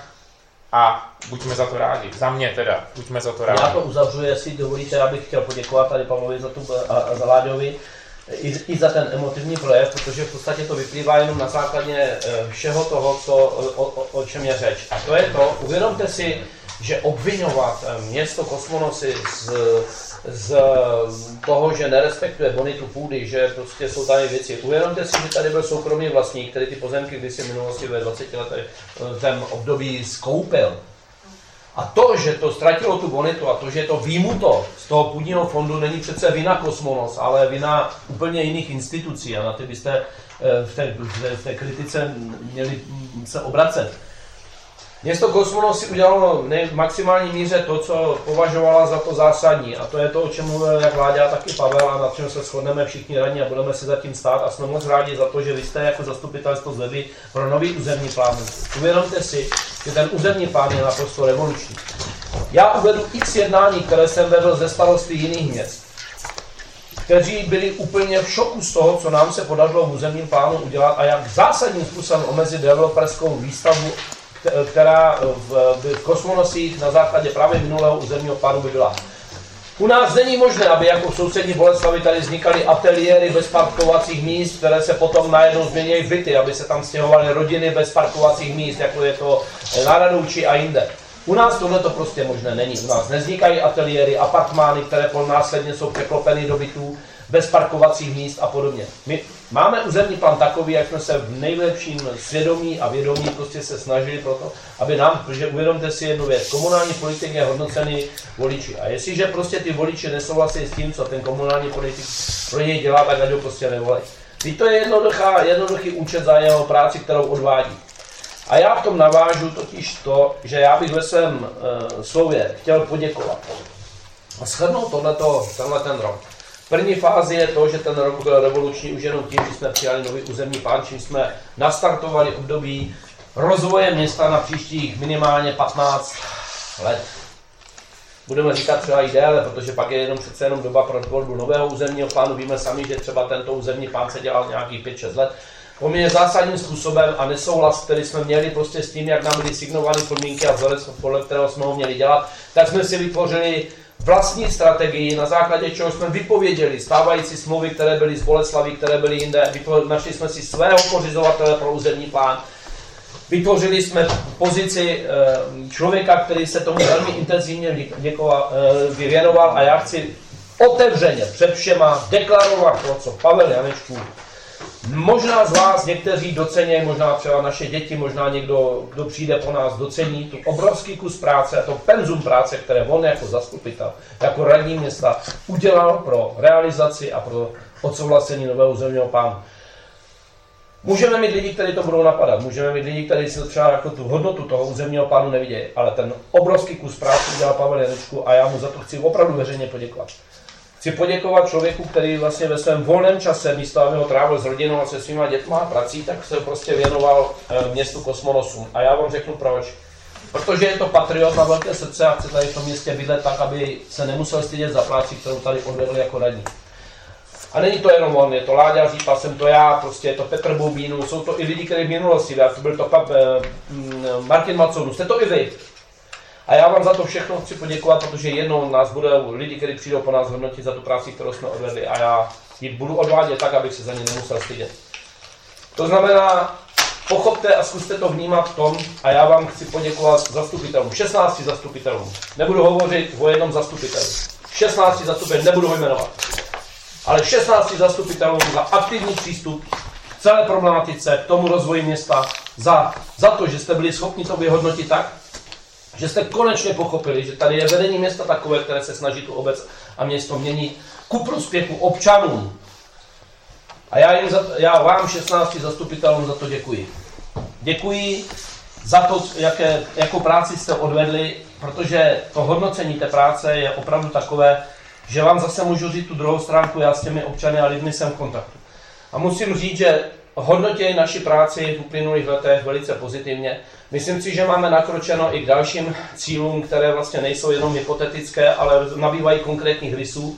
a buďme za to rádi. Za mě teda, buďme za to rádi. Já to uzavřu, jestli dovolíte, já bych chtěl poděkovat tady Pavlovi za tu, a, a za Láďovi i, i za ten emotivní projev, protože v podstatě to vyplývá jenom na základě všeho toho, co, o, o, o čem je řeč. A to je to, uvědomte si, že obvinovat město Kosmonosy z, z toho, že nerespektuje bonitu půdy, že prostě jsou tady věci. Uvědomte si, že tady byl soukromý vlastník, který ty pozemky kdysi v minulosti ve dvaceti letech ten období skoupil. A to, že to ztratilo tu bonitu a to, že je to výjimuto z toho půdního fondu, není přece vina Kosmonos, ale vina úplně jiných institucí a na ty byste v té, v té kritice měli se obracet. Město Kosmonos si udělalo v maximální míře to, co považovala za to zásadní. A to je to, o čem mluvil jak Láďa, tak i Pavel a na čem se shodneme všichni radní a budeme si zatím stát. A jsme moc rádi za to, že vy jste jako zastupitelstvo zvedli pro nový územní plán. Uvědomte si, že ten územní plán je naprosto revoluční. Já uvedu x jednání, které jsem vedl ze staroství jiných měst, kteří byli úplně v šoku z toho, co nám se podařilo v územním plánu udělat a jak zásadním způsobem omezit developerskou výstavbu, která v, v Kosmonosích na základě právě minulého územního plánu by byla. U nás není možné, aby jako v sousední Boleslavi tady vznikaly ateliéry bez parkovacích míst, které se potom najednou změní v byty, aby se tam stěhovaly rodiny bez parkovacích míst, jako je to na Radouči a jinde. U nás tohle to prostě možné není. U nás nevznikají ateliéry, apartmány, které následně jsou překlopeny do bytů, bez parkovacích míst a podobně. My máme územní plán takový, jak jsme se v nejlepším svědomí a vědomí prostě se snažili pro to, aby nám, protože uvědomte si jednu věc, komunální politik je hodnocený voliči. A jestliže prostě ty voliči nesouhlasí s tím, co ten komunální politik pro něj dělá, tak ať ho prostě nevolej. Teď to je jednoduchá, jednoduchý účet za jeho práci, kterou odvádí. A já v tom navážu totiž to, že já bych ve svém e, slově chtěl poděkovat a shrnout tohleto, tenhle ten rok. První fázi je to, že ten rok byl revoluční už jenom tím, že jsme přijali nový územní plán, čím jsme nastartovali období rozvoje města na příštích minimálně patnáct let. Budeme říkat třeba i déle, protože pak je jenom přece jenom doba pro tvorbu nového územního plánu. Víme sami, že třeba tento územní plán se dělal nějakých pět šest let. Poměrně zásadním způsobem a nesouhlas, který jsme měli prostě s tím, jak nám byly signovány podmínky a vzorec, podle kterého jsme ho měli dělat, tak jsme si vytvořili vlastní strategii, na základě čeho jsme vypověděli stávající smlouvy, které byly z Boleslaví, které byly jinde. Našli jsme si svého pořizovatele pro územní plán. Vytvořili jsme pozici člověka, který se tomu velmi intenzivně věnoval a já chci otevřeně před všema deklarovat to, co Pavel Janečků. Možná z vás někteří docenějí, možná třeba naše děti, možná někdo, kdo přijde po nás, docení tu obrovský kus práce a to penzum práce, které on jako zastupitel, jako radní města udělal pro realizaci a pro odsouhlasení nového územního plánu. Můžeme mít lidi, kteří to budou napadat, můžeme mít lidi, kteří si třeba jako tu hodnotu toho územního plánu nevidějí, ale ten obrovský kus práce udělal Pavel Janečku a já mu za to chci opravdu veřejně poděkovat. Chci poděkovat člověku, který vlastně ve svém volném čase, místo aby ho trávil s rodinou a se svýma dětma a prací, tak se prostě věnoval městu Kosmonosům. A já vám řeknu proč. Protože je to patriot na velké srdce a chce tady v tom městě bydlet tak, aby se nemusel stydět za práci, kterou tady odvedl jako radní. A není to jenom on, je to Láďa, říkal jsem to já, prostě je to Petr Boubínů, jsou to i lidi, kteří v minulosti, to byl to pap, eh, Martin Macounů, jste to i vy. A já vám za to všechno chci poděkovat, protože jednou nás budou lidi, kteří přijdou po nás hodnotit za tu práci, kterou jsme odvedli a já ji budu odvádět tak, abych se za ně nemusel stydět. To znamená, pochopte a zkuste to vnímat v tom a já vám chci poděkovat zastupitelům, šestnácti zastupitelům. Nebudu hovořit o jednom zastupiteli. šestnácti zastupitelům, nebudu ho jmenovat. Ale šestnácti zastupitelům za aktivní přístup k celé problematice, k tomu rozvoji města, za, za to, že jste byli schopni to vyhodnotit tak, že jste konečně pochopili, že tady je vedení města takové, které se snaží tu obec a město měnit ku prospěchu občanům. A já, jim za, já vám šestnácti zastupitelům za to děkuji. Děkuji za to, jaké, jakou práci jste odvedli, protože to hodnocení té práce je opravdu takové, že vám zase můžu říct tu druhou stránku, já s těmi občany a lidmi jsem v kontaktu. A musím říct, že hodnotějí naši práci v uplynulých letech velice pozitivně. Myslím si, že máme nakročeno i k dalším cílům, které vlastně nejsou jenom hypotetické, ale nabývají konkrétních rysů.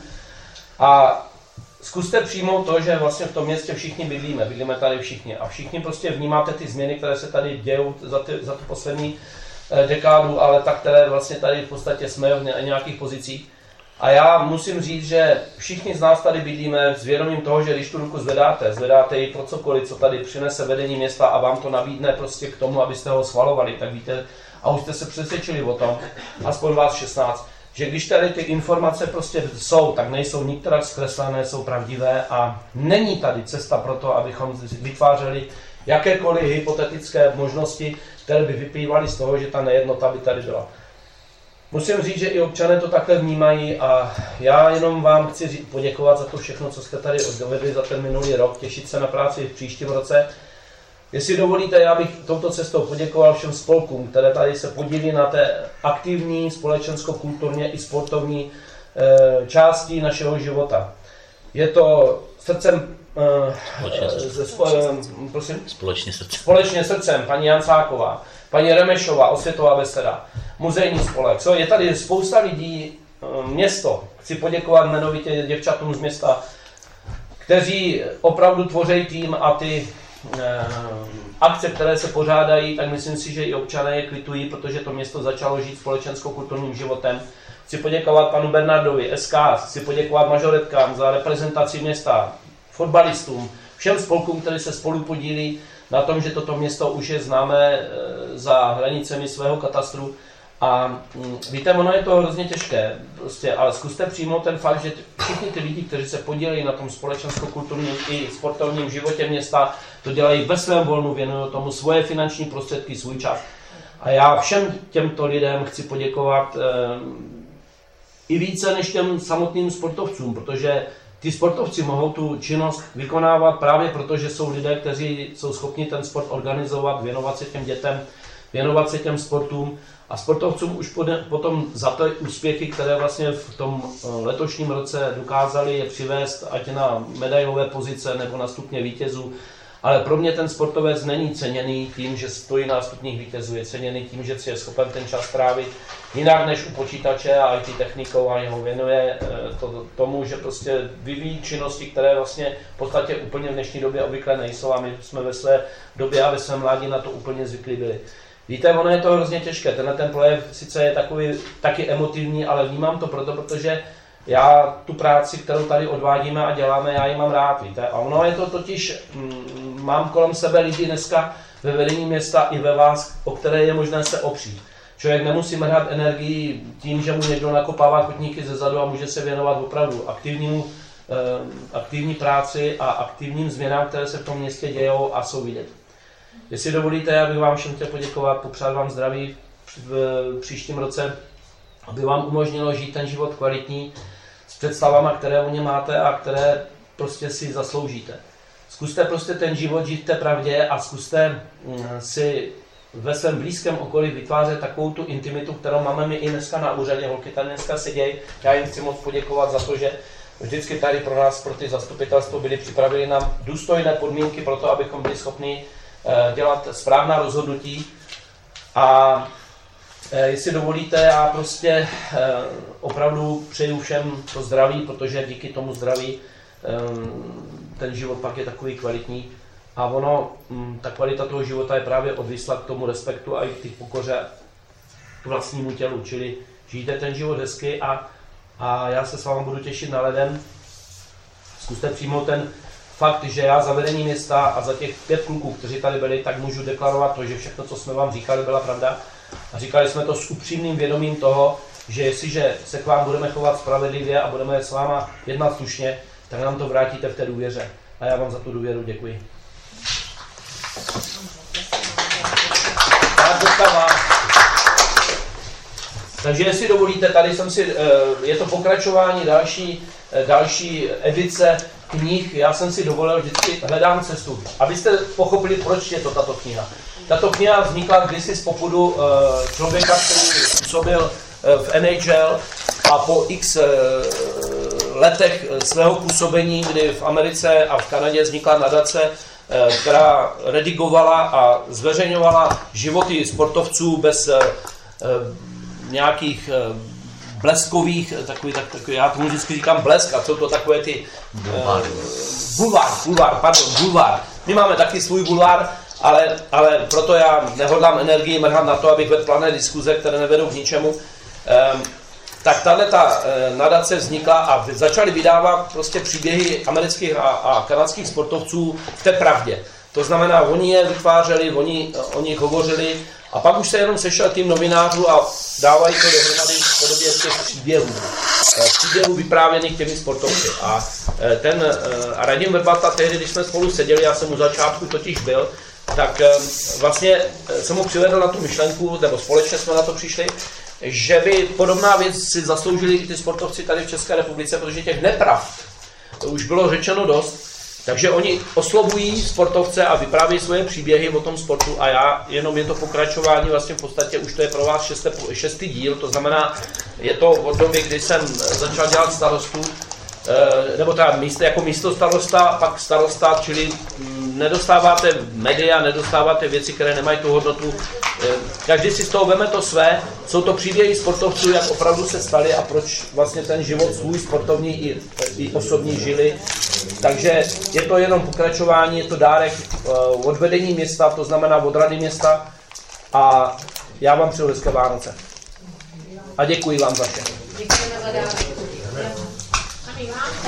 A zkuste přijmout to, že vlastně v tom městě všichni bydlíme, bydlíme tady všichni a všichni prostě vnímáte ty změny, které se tady dějou za, ty, za tu poslední dekádu, ale tak, které vlastně tady v podstatě jsme v nějakých pozicích. A já musím říct, že všichni z nás tady bydlíme s vědomím toho, že když tu ruku zvedáte, zvedáte ji pro cokoliv, co tady přinese vedení města a vám to nabídne prostě k tomu, abyste ho schvalovali, tak víte, a už jste se přesvědčili o tom, aspoň vás šestnáct, že když tady ty informace prostě jsou, tak nejsou nikterak zkreslené, jsou pravdivé a není tady cesta pro to, abychom vytvářeli jakékoliv hypotetické možnosti, které by vyplývaly z toho, že ta nejednota by tady byla. Musím říct, že i občané to takhle vnímají a já jenom vám chci říct, poděkovat za to všechno, co jste tady odvedli za ten minulý rok, těšit se na práci v příštím roce. Jestli dovolíte, já bych touto cestou poděkoval všem spolkům, které tady se podílí na té aktivní, společensko-kulturně i sportovní e, části našeho života. Je to srdcem, e, spo, e, prosím? Společně srdcem. Společně srdcem, paní Jancáková, paní Remešová, Osvětová beseda, muzejní spolek. So, je tady spousta lidí, město, chci poděkovat jmenovitě děvčatům z města, kteří opravdu tvoří tým a ty eh, akce, které se pořádají, tak myslím si, že i občané je kvitují, protože to město začalo žít společensko-kulturním životem. Chci poděkovat panu Bernardovi, S K, chci poděkovat mažoretkám za reprezentaci města, fotbalistům, všem spolkům, kteří se spolu podílí na tom, že toto město už je známé za hranicemi svého katastru. A víte, ono je to hrozně těžké, prostě, ale zkuste přijmout ten fakt, že všichni ty lidi, kteří se podílejí na tom společensko-kulturním i sportovním životě města, to dělají ve svém volnu, věnují tomu svoje finanční prostředky, svůj čas. A já všem těmto lidem chci poděkovat eh, i více než těm samotným sportovcům, protože ty sportovci mohou tu činnost vykonávat právě proto, že jsou lidé, kteří jsou schopni ten sport organizovat, věnovat se těm dětem, věnovat se těm sportům a sportovcům už potom za ty úspěchy, které vlastně v tom letošním roce dokázali je přivést ať na medailové pozice nebo na stupně vítězů. Ale pro mě ten sportovec není ceněný tím, že stojí na stupních vítězů, je ceněný tím, že si je schopen ten čas trávit jinak než u počítače a í té technikou a jeho věnuje to, tomu, že prostě vyvíjí činnosti, které vlastně v podstatě úplně v dnešní době obvykle nejsou a my jsme ve své době a ve svém mládí na to úplně zvyklí byli. Víte, ono je to hrozně těžké, tenhle ten projev sice je takový taky emotivní, ale vnímám to proto, protože já tu práci, kterou tady odvádíme a děláme, já ji mám rád, víte. A ono je to totiž, mm, mám kolem sebe lidi dneska ve vedení města i ve vás, o které je možné se opřít. Člověk nemusí mrhat energii tím, že mu někdo nakopává kotníky ze zadu a může se věnovat opravdu aktivnímu, eh, aktivní práci a aktivním změnám, které se v tom městě dějou a jsou vidět. Jestli dovolíte, já bych vám všem chtěl poděkovat, popřát vám zdraví v příštím roce, aby vám umožnilo žít ten život kvalitní, s představama, které o ně máte a které prostě si zasloužíte. Zkuste prostě ten život žít v té pravdě a zkuste si ve svém blízkém okolí vytvářet takovou tu intimitu, kterou máme my i dneska na úřadě. Holky tady dneska sedějí. Já jim chci moc poděkovat za to, že vždycky tady pro nás, pro ty zastupitelstvo byli připravili nám důstojné podmínky pro to, abychom byli schopni dělat správná rozhodnutí. A jestli dovolíte, já prostě opravdu přeju všem to zdraví, protože díky tomu zdraví ten život pak je takový kvalitní. A ono, ta kvalita toho života je právě odvislá k tomu respektu a i k té pokoře k vlastnímu tělu. Čili žijte ten život hezky a, a já se s vámi budu těšit na leden. Zkuste přijmout ten fakt, že já za vedení města a za těch pět kluků, kteří tady byli, tak můžu deklarovat to, že všechno, co jsme vám říkali, byla pravda. A říkali jsme to s upřímným vědomím toho, že jestliže se k vám budeme chovat spravedlivě a budeme s váma jednat slušně, tak nám to vrátíte v té důvěře. A já vám za tu důvěru děkuji. Takže jestli dovolíte, tady jsem si, je to pokračování další, další edice knih já jsem si dovolil vždycky hledám cestu. Abyste pochopili, proč je to tato kniha. Tato kniha vznikla kdysi z popudu uh, člověka, který působil uh, v N H L a po x uh, letech svého působení, kdy v Americe a v Kanadě vznikla nadace, uh, která redigovala a zveřejňovala životy sportovců bez uh, uh, nějakých uh, bleskových, takový, tak, takový, já tomu vždycky říkám blesk, a jsou to takové ty uh, bulvár, bulvár, pardon, bulvár. My máme taky svůj bulvár, ale, ale proto já nehodlám energii mrhat na to, abych vedl plané diskuze, které nevedou k ničemu. Um, tak tahle ta uh, nadace vznikla a začali vydávat prostě příběhy amerických a, a kanadských sportovců v té pravdě. To znamená, oni je vytvářeli, oni o nich hovořili a pak už se jenom sešel tým novinářů a dávají to dohromady v podobě těch příběhů. Příběhů vyprávěných těmi sportovci. A ten a Radim Verbata tehdy, když jsme spolu seděli, já jsem u začátku totiž byl, tak vlastně jsem mu přivedl na tu myšlenku, nebo společně jsme na to přišli, že by podobná věc si zasloužili i ty sportovci tady v České republice, protože těch nepravd to už bylo řečeno dost. Takže oni oslovují sportovce a vyprávějí svoje příběhy o tom sportu a já jenom je to pokračování, vlastně v podstatě už to je pro vás šesté, šestý díl, to znamená, je to od doby, kdy jsem začal dělat starostu, nebo teda místo, jako místo starosta, pak starosta, čili nedostáváte média, nedostáváte věci, které nemají tu hodnotu. Každý si z toho veme to své, jsou to příběhy sportovců, jak opravdu se stali a proč vlastně ten život svůj sportovní i, i osobní žili. Takže je to jenom pokračování, je to dárek od vedení města, to znamená od rady města a já vám přeju hezké Vánoce. A děkuji vám za všechno. Děkujeme za dárek. A my vám